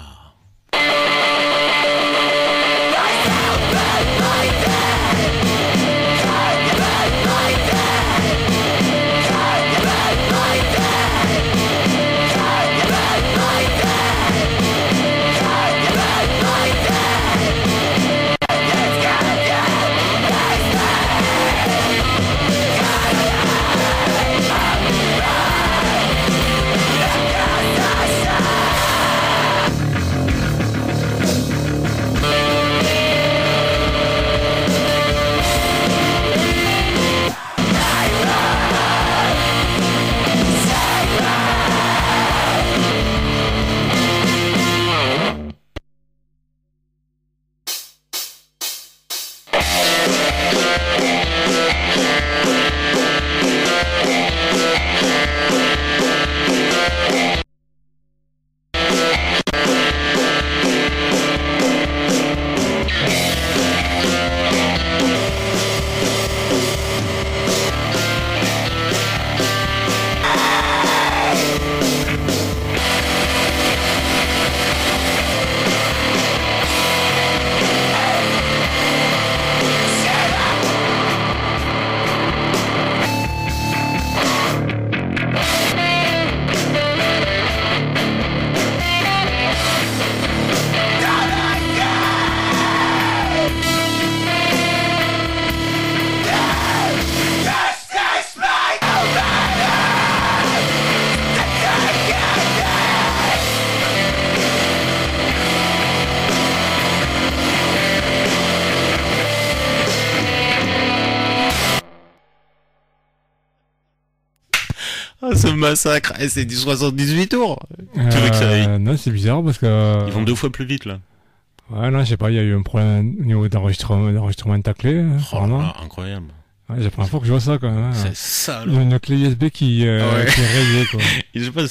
Ce massacre, c'est du 78 tours. Tu veux que ça aille? Non, c'est bizarre parce que... Ils vont 2 fois plus vite là. Ouais, non, je sais pas, il y a eu un problème au niveau d'enregistrement de clé, apparemment. Oh, incroyable. Ouais, c'est la première fois que je vois ça, quand même. C'est ça, Il y a une clé USB qui est rayée, quoi. Et je sais pas,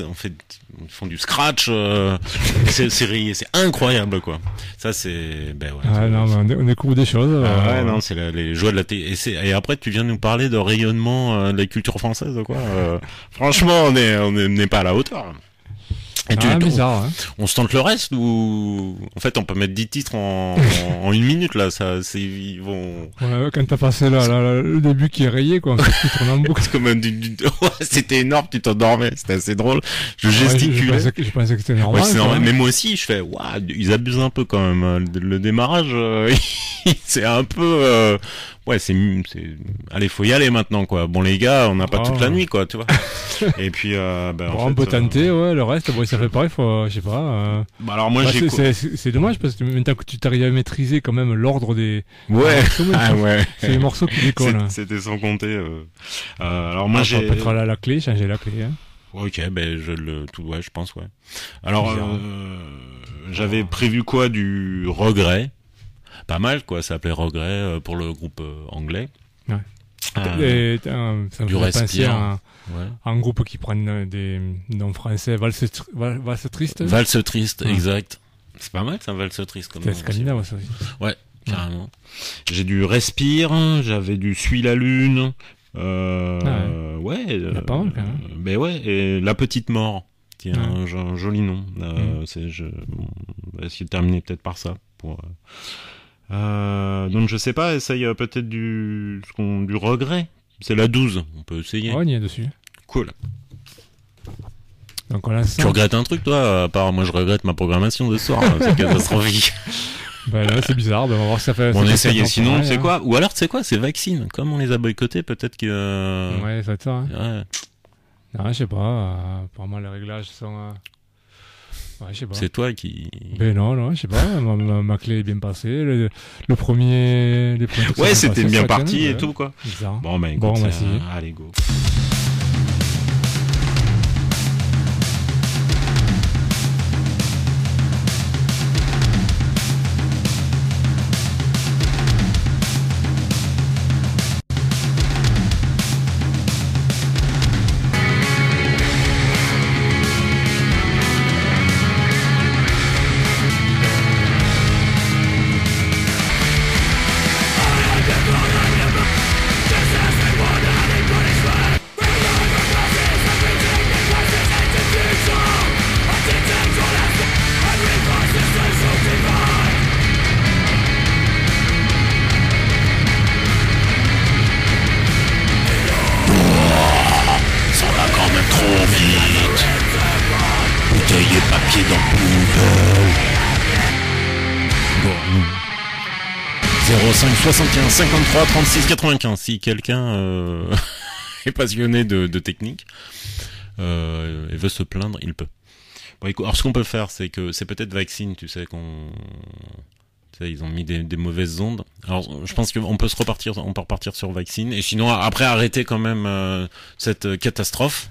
ils font du scratch, c'est rayé, c'est incroyable, quoi. Ça, c'est, ben ouais. Ah, non, mais on découvre des choses. Ouais, non, c'est les joies de la télé. Et après, tu viens nous parler de rayonnement de la culture française, quoi. Franchement, on n'est pas à la hauteur. Et bizarre, hein. On se tente le reste ou en fait on peut mettre 10 titres en 1 minute là, ça c'est ils vont. Ouais, quand t'as passé là, le début qui est rayé quoi, qui tourne en boucle. C'est comme ouais, c'était énorme, tu t'endormais, c'était assez drôle. Je gesticulais. Je pensais que c'était normal. Ouais, c'est normal. Mais moi aussi, je fais waouh, ils abusent un peu quand même. Le démarrage, c'est un peu ouais, allez, faut y aller maintenant quoi. Bon les gars, on n'a pas toute la nuit quoi, tu vois. Et puis on peut tenter, ouais, le reste bon, ça fait pareil, faut je sais pas Bah alors moi c'est dommage parce que maintenant que tu t'arrives à maîtriser quand même l'ordre des morceaux, ouais. C'est les morceaux qui décollent. C'était sans compter alors moi j'ai peut-être la clé, changer la clé hein. OK, ben je pense ouais. Alors j'avais prévu quoi du regret. Pas mal quoi, ça s'appelait Regret pour le groupe anglais. Ouais. Ça me du fait penser à ouais. un groupe qui prennent des noms français, Valse Triste. Valse Triste, exact. C'est pas mal ça, Valse Triste comme nom. C'est scandinave ça aussi. Ouais, carrément. J'ai du Respire, j'avais du Suis la Lune. Ouais. Il y a pas mal quand même. Ben ouais, et La Petite Mort. Qui est un joli nom. Je vais essayer de terminer peut-être par ça pour. Donc je sais pas, essaye peut-être du regret. C'est la 12, on peut essayer. Ouais, on y est dessus. Cool. Donc on a ça. Tu regrettes un truc toi? À part moi je regrette ma programmation de ce soir, c'est catastrophique. Bah là c'est bizarre, on va voir si ça fait... On essaye, sinon c'est quoi? Ou alors tu sais quoi, c'est Vaccine. Comme on les a boycottés, peut-être que... Ouais, ça va être ça. Hein. Ouais. Non, je sais pas, apparemment les réglages sont... Ouais, je sais pas. C'est toi qui... Ben non, je sais pas. Ma clé est bien passée. Le premier... Les premiers trucs Ouais, sont c'était passés, bien ça parti calme, et ouais. tout, quoi. Bizarre. Bon, ben, écoute, Bon, on va essayer. allez, go. Ça va quand même trop vite. Bouteille et papier dans le poubelle. Bon. 05 61 53 36 95. Si quelqu'un est passionné de technique et veut se plaindre, il peut. Bon, écoute, alors ce qu'on peut faire, c'est que c'est peut-être Vaccine, tu sais, ils ont mis des mauvaises ondes. Alors, je pense qu'on peut on peut repartir sur Vaccine. Et sinon, après, arrêter quand même cette catastrophe.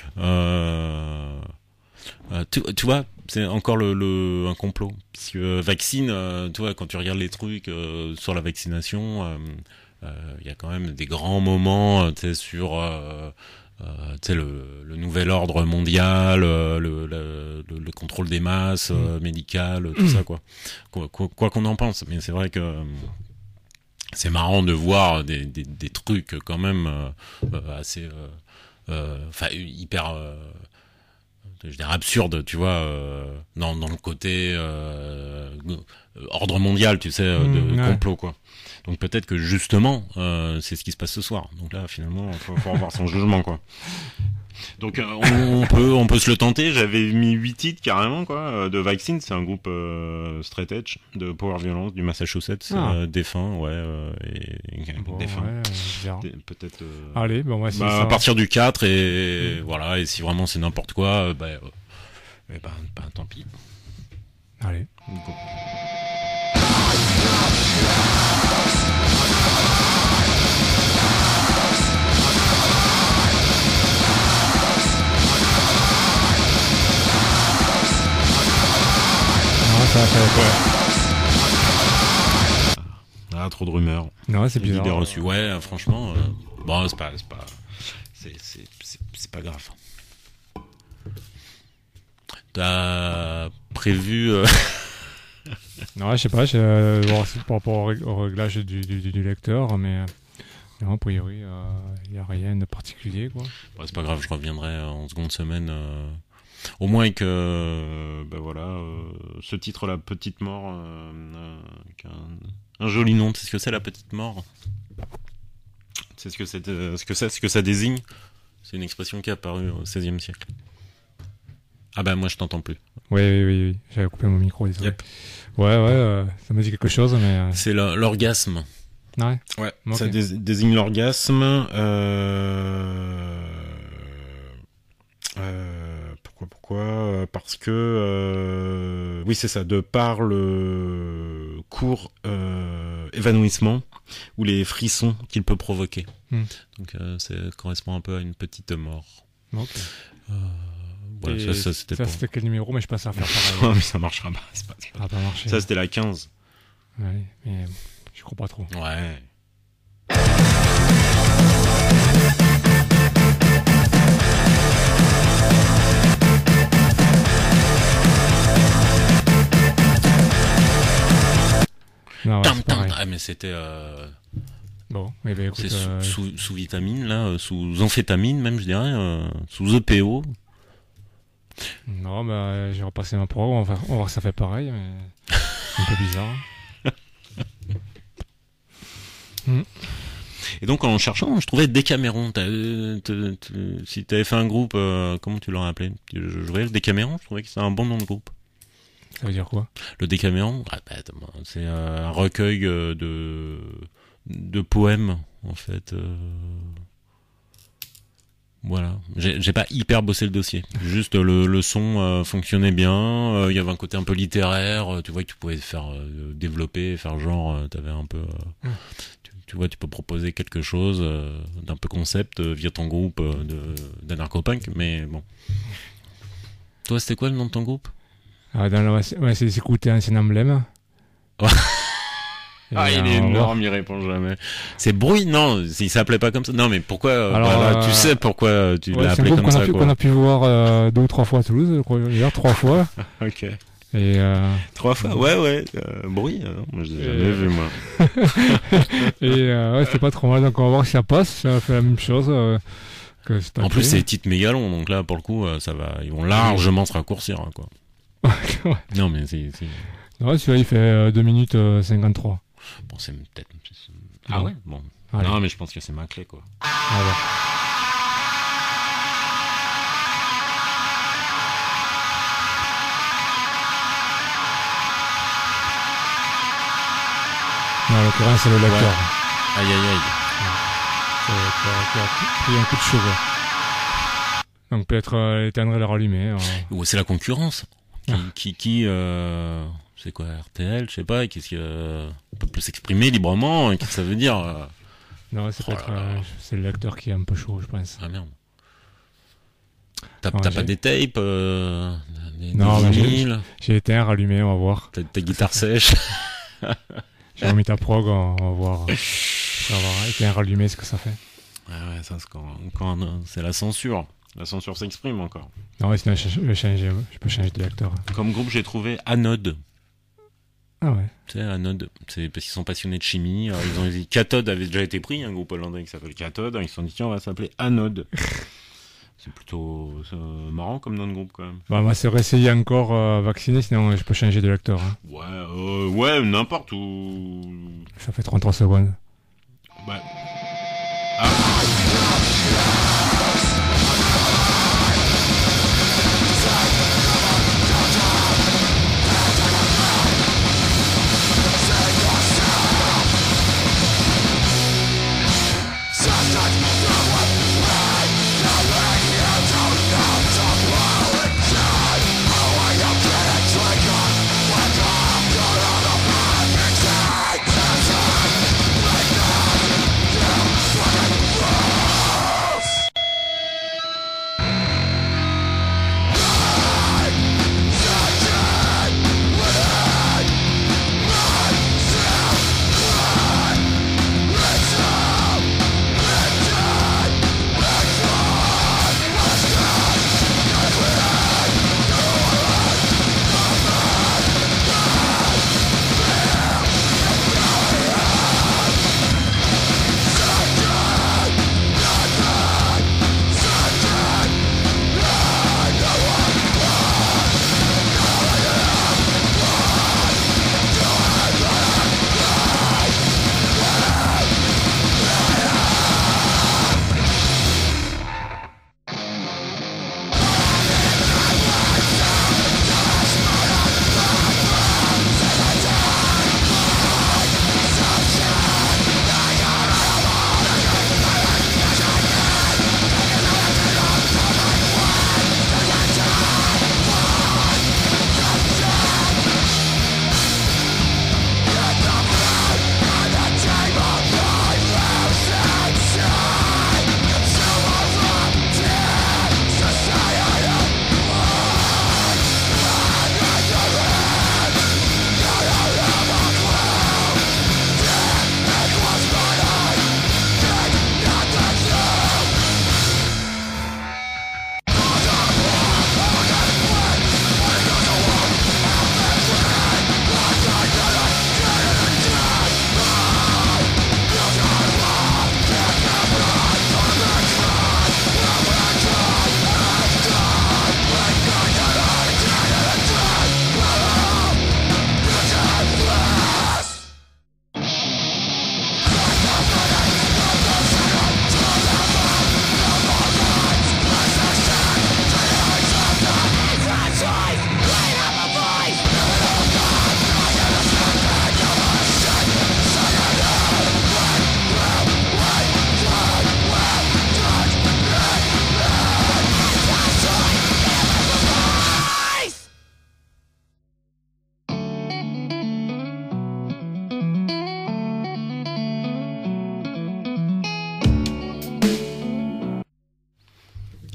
Tu vois, c'est encore un complot. Parce que Vaccine, tu vois, quand tu regardes les trucs sur la vaccination, il y a quand même des grands moments, tu sais, sur... tu sais, le nouvel ordre mondial, le contrôle des masses médicales, tout ça, quoi qu'on en pense. Mais c'est vrai que c'est marrant de voir des trucs quand même assez enfin hyper je dirais absurde, tu vois, dans le côté ordre mondial, tu sais, de complot, quoi. Donc peut-être que justement, c'est ce qui se passe ce soir. Donc là, finalement, faut avoir son jugement, quoi. Donc on peut se le tenter. J'avais mis 8 titres carrément, quoi, de Vaccine. C'est un groupe straight edge de power violence du Massachusetts, défunt, Bon, défunt. Ouais, Peut-être. Allez, bon, on va essayer ça. À partir du 4 et voilà. Et si vraiment c'est n'importe quoi, tant pis. Allez. Go. Ah, trop de rumeurs. Non, c'est bizarre. Idées reçues. Ouais, franchement, bon, c'est pas grave. T'as prévu Non, je sais pas, je voir si par rapport au réglage du lecteur, mais non, a priori, il n'y a rien de particulier, quoi. Bon, c'est pas grave, je reviendrai en seconde semaine. Au moins que, ce titre-là, Petite Mort, un joli nom. Tu sais ce que c'est, la Petite Mort? C'est ce que ça désigne? C'est une expression qui est apparue au XVIe siècle. Ah bah moi je t'entends plus. Oui, j'avais coupé mon micro, désolé. Yep. Ouais, ça me dit quelque chose, mais... C'est l'orgasme. Ouais. Ouais, Okay. ça désigne l'orgasme. Pourquoi? Parce que oui, c'est ça, de par le court évanouissement ou les frissons qu'il peut provoquer. Donc ça correspond un peu à une petite mort. Ok. Voilà, ça c'était quel numéro? Mais je passe à faire pareil. Mais ça marchera pas. Ça va pas marcher. Ça c'était la 15. Ouais, mais je crois pas trop. Ouais. Non, ouais, ah mais c'était bon, eh ben, écoute, c'est sous vitamine là, sous amphétamine même je dirais, sous EPO. Non, bah j'ai repassé ma pro, on va voir si ça fait pareil, mais c'est un peu bizarre. Et donc en cherchant, je trouvais Décaméron. Si t'avais fait un groupe, comment tu l'aurais appelé? Je voyais le Décaméron, je trouvais que c'était un bon nom de groupe. Ça veut dire quoi? Le Décaméron, c'est un recueil de poèmes en fait. Voilà, j'ai pas hyper bossé le dossier. Juste le son fonctionnait bien. Il y avait un côté un peu littéraire. Tu vois que tu pouvais faire développer, faire genre. T'avais un peu. Tu vois, tu peux proposer quelque chose d'un peu concept via ton groupe d'anarcho-punk. Mais bon. Toi, c'était quoi le nom de ton groupe? C'est d'écouter Ancien Emblème. Ah, il est énorme, il répond jamais. C'est Bruit, non, il s'appelait pas comme ça. Non, mais pourquoi, tu sais pourquoi tu l'as appelé comme ça, quoi. Qu'on a pu voir 2 ou 3 fois à Toulouse, je crois, d'ailleurs 3 fois. Ok. Et 3 fois, ouais, Bruit, moi je l'ai jamais vu, moi. Et c'était pas trop mal, donc on va voir si ça passe, ça fait la même chose. En plus, c'est des titres mégalons, donc là, pour le coup, ça va, ils vont largement se raccourcir, hein, quoi. Ouais. Non, mais c'est... Ouais, celui-là, il fait 2 minutes 53. Bon, c'est peut-être... Ah ouais? Bon. Allez. Non, mais je pense que c'est ma clé, quoi. Ah ouais. Non, en l'occurrence, c'est le lecteur. Ouais. Aïe. C'est le lecteur qui a pris un coup de chaud, quoi. Donc peut-être l'éteindre et le rallumer. Ou c'est la concurrence. Qui c'est quoi, RTL, je sais pas, qu'est-ce que peut s'exprimer librement, qu'est-ce que ça veut dire Non, c'est peut-être c'est le lecteur qui est un peu chaud, je pense. Ah merde. T'as pas des tapes, non, des vinyles. J'ai éteint, rallumé, on va voir. Ta guitare sèche. J'ai remis ta prog, on va voir. On va voir, éteint, rallumé, ce que ça fait. Ouais, ça c'est quand c'est la censure. La censure s'exprime encore. Non, sinon je peux changer de lecteur. Comme groupe, j'ai trouvé Anode. Ah ouais. Tu sais, Anode, c'est parce qu'ils sont passionnés de chimie. Alors, ils ont dit Cathode avait déjà été pris, un groupe hollandais qui s'appelle Cathode. Ils se sont dit tiens, on va s'appeler Anode. C'est plutôt marrant comme nom de groupe quand même. Bah, moi, c'est réessayer encore vacciné, sinon je peux changer de lecteur. Hein. Ouais, n'importe où. Ça fait 33 secondes. Ouais.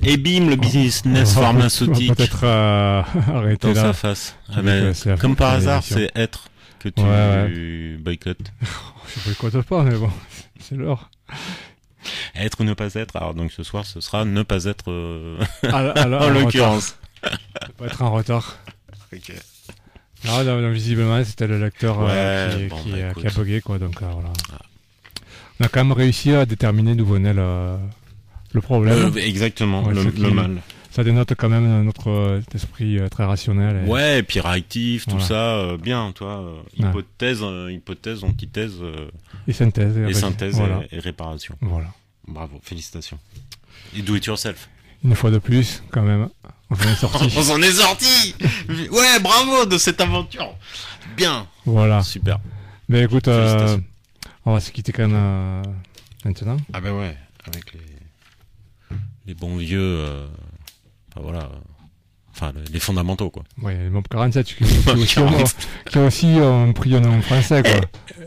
Et bim, le business On va pharmaceutique peut-être arrêter dans là. sa face. Je Ah dis ben, que c'est la comme fin par de hasard, l'émission. c'est être que tu boycottes. Je boycotte pas, mais bon, c'est l'heure. Être ou ne pas être. Alors donc ce soir, ce sera ne pas être En l'occurrence. Pas être en retard. Ok. Non, visiblement, c'était le lecteur Ouais, qui a bugué, quoi. Donc voilà. Ah. On a quand même réussi à déterminer d'où venait le problème. Exactement, Ouais, ce le qui- mal. Ça dénote quand même notre esprit très rationnel. Et... Ouais, et puis réactif, tout Voilà. ça, bien, toi. Ouais. Hypothèse, antithèse, Et synthèse. et synthèse Voilà. et réparation. Voilà. Bravo, félicitations. Et do it yourself. Une fois de plus, quand même, on s'en est sorti. On s'en est sorti. Ouais, bravo de cette aventure. Bien, Voilà. super. Mais écoute, Félicitations. on va se quitter quand même maintenant. Ah ben ouais, avec les bons vieux, enfin voilà, enfin les fondamentaux quoi. Ouais, le Mob 47 qui a aussi pris un nom français, quoi.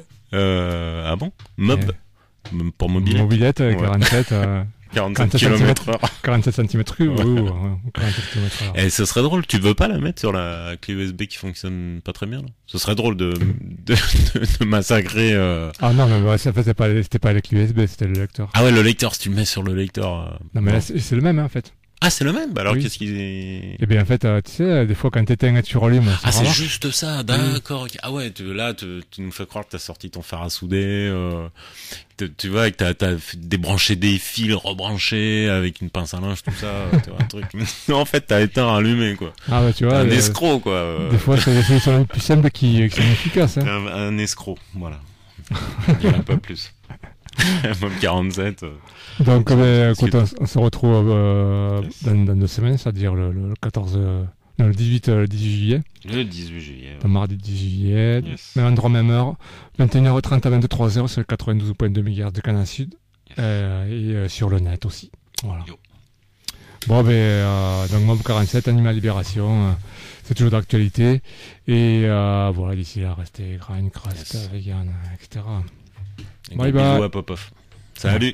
Ah bon? Mob pour mobilette. Mobilette, Ouais. 47, 47 km/h. 47 cm cube, Ouais. ou 47 km/h. Et ce serait drôle, tu veux pas la mettre sur la clé USB qui fonctionne pas très bien là? Ce serait drôle de massacrer. Ah non, mais ouais, c'était pas avec l'USB, c'était le lecteur. Ah ouais, le lecteur, si tu le mets sur le lecteur. Non, mais bon. là, c'est le même, hein, en fait. Ah, c'est le même? Bah alors Oui. qu'est-ce qu'il est. Et bien, en fait, tu sais, des fois, quand t'éteins et tu rallumes, Ah, c'est remarque. juste ça, d'accord. ok. Ah ouais, tu nous fais croire que t'as sorti ton fer à souder, tu vois, que t'as débranché des fils, rebranché avec une pince à linge, tout ça, tu vois, un truc. Non, en fait, t'as éteint, allumé, quoi. Ah bah, tu vois. Un escroc, quoi. Des fois, c'est les solutions les plus simples qui sont efficaces, hein. Un escroc, voilà. Il n'y en a pas plus. Même 47. Donc, c'est- écoute, on se retrouve dans 2 semaines, c'est-à-dire le 14, non, le 18 juillet, Le 18 juillet. le mardi 18 juillet, Yes. même endroit, même heure, 21h30 à 23h sur le 92.2 MHz de Canal Sud, et sur le net aussi. Voilà. Yo. Bon, donc Mob 47, Animal Libération, c'est toujours d'actualité, et voilà, d'ici là, restez grain, crust, Yes. vegan, etc. Et Bye gros bye. bisous à Popov. Salut.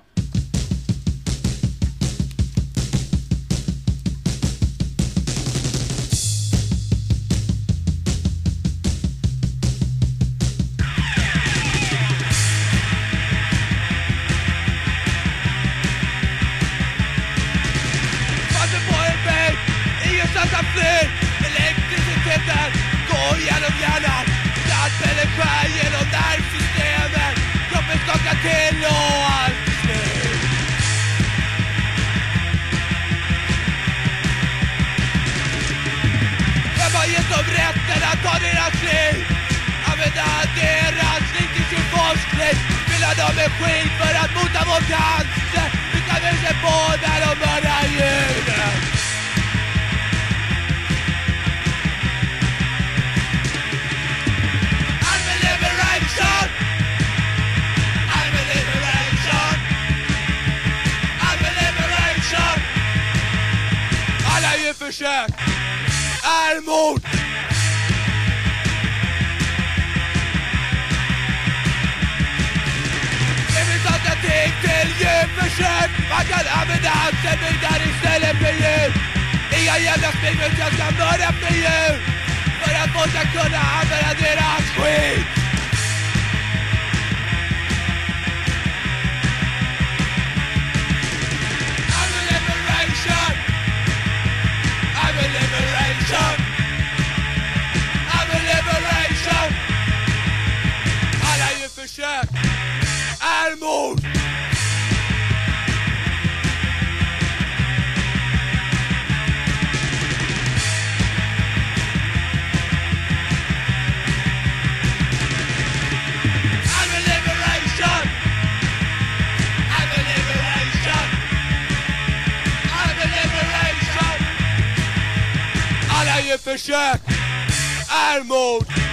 Mannen på en väg, ingenstans att fly. Elektriciteten går genom hjärnan. Nervcellen skär genom nervsystemet. Kroppen skakar till och allt är slut. Vem har gett dem rätten att ta deras liv? Använda deras liv till sin forskning. Fylla dem med skit för att mota vår cancer. Vi kan väl se på när de mördar djuren. I'm a liberation. I'm a liberation. I'm a liberation. Alla djurförsök är mord. Det finns alternativ till djurförsök. Man kan använda anställningar istället för djur. Inga jävla springmut, jag ska mörda för djur. För att folk ska kunna använda deras skit. I'm a liberation. I'm a liberation. I'm a liberation. Alla djurförsök är mord. I'm a liberation. I'm a liberation. I'm a liberation. Alla djurförsök är mord.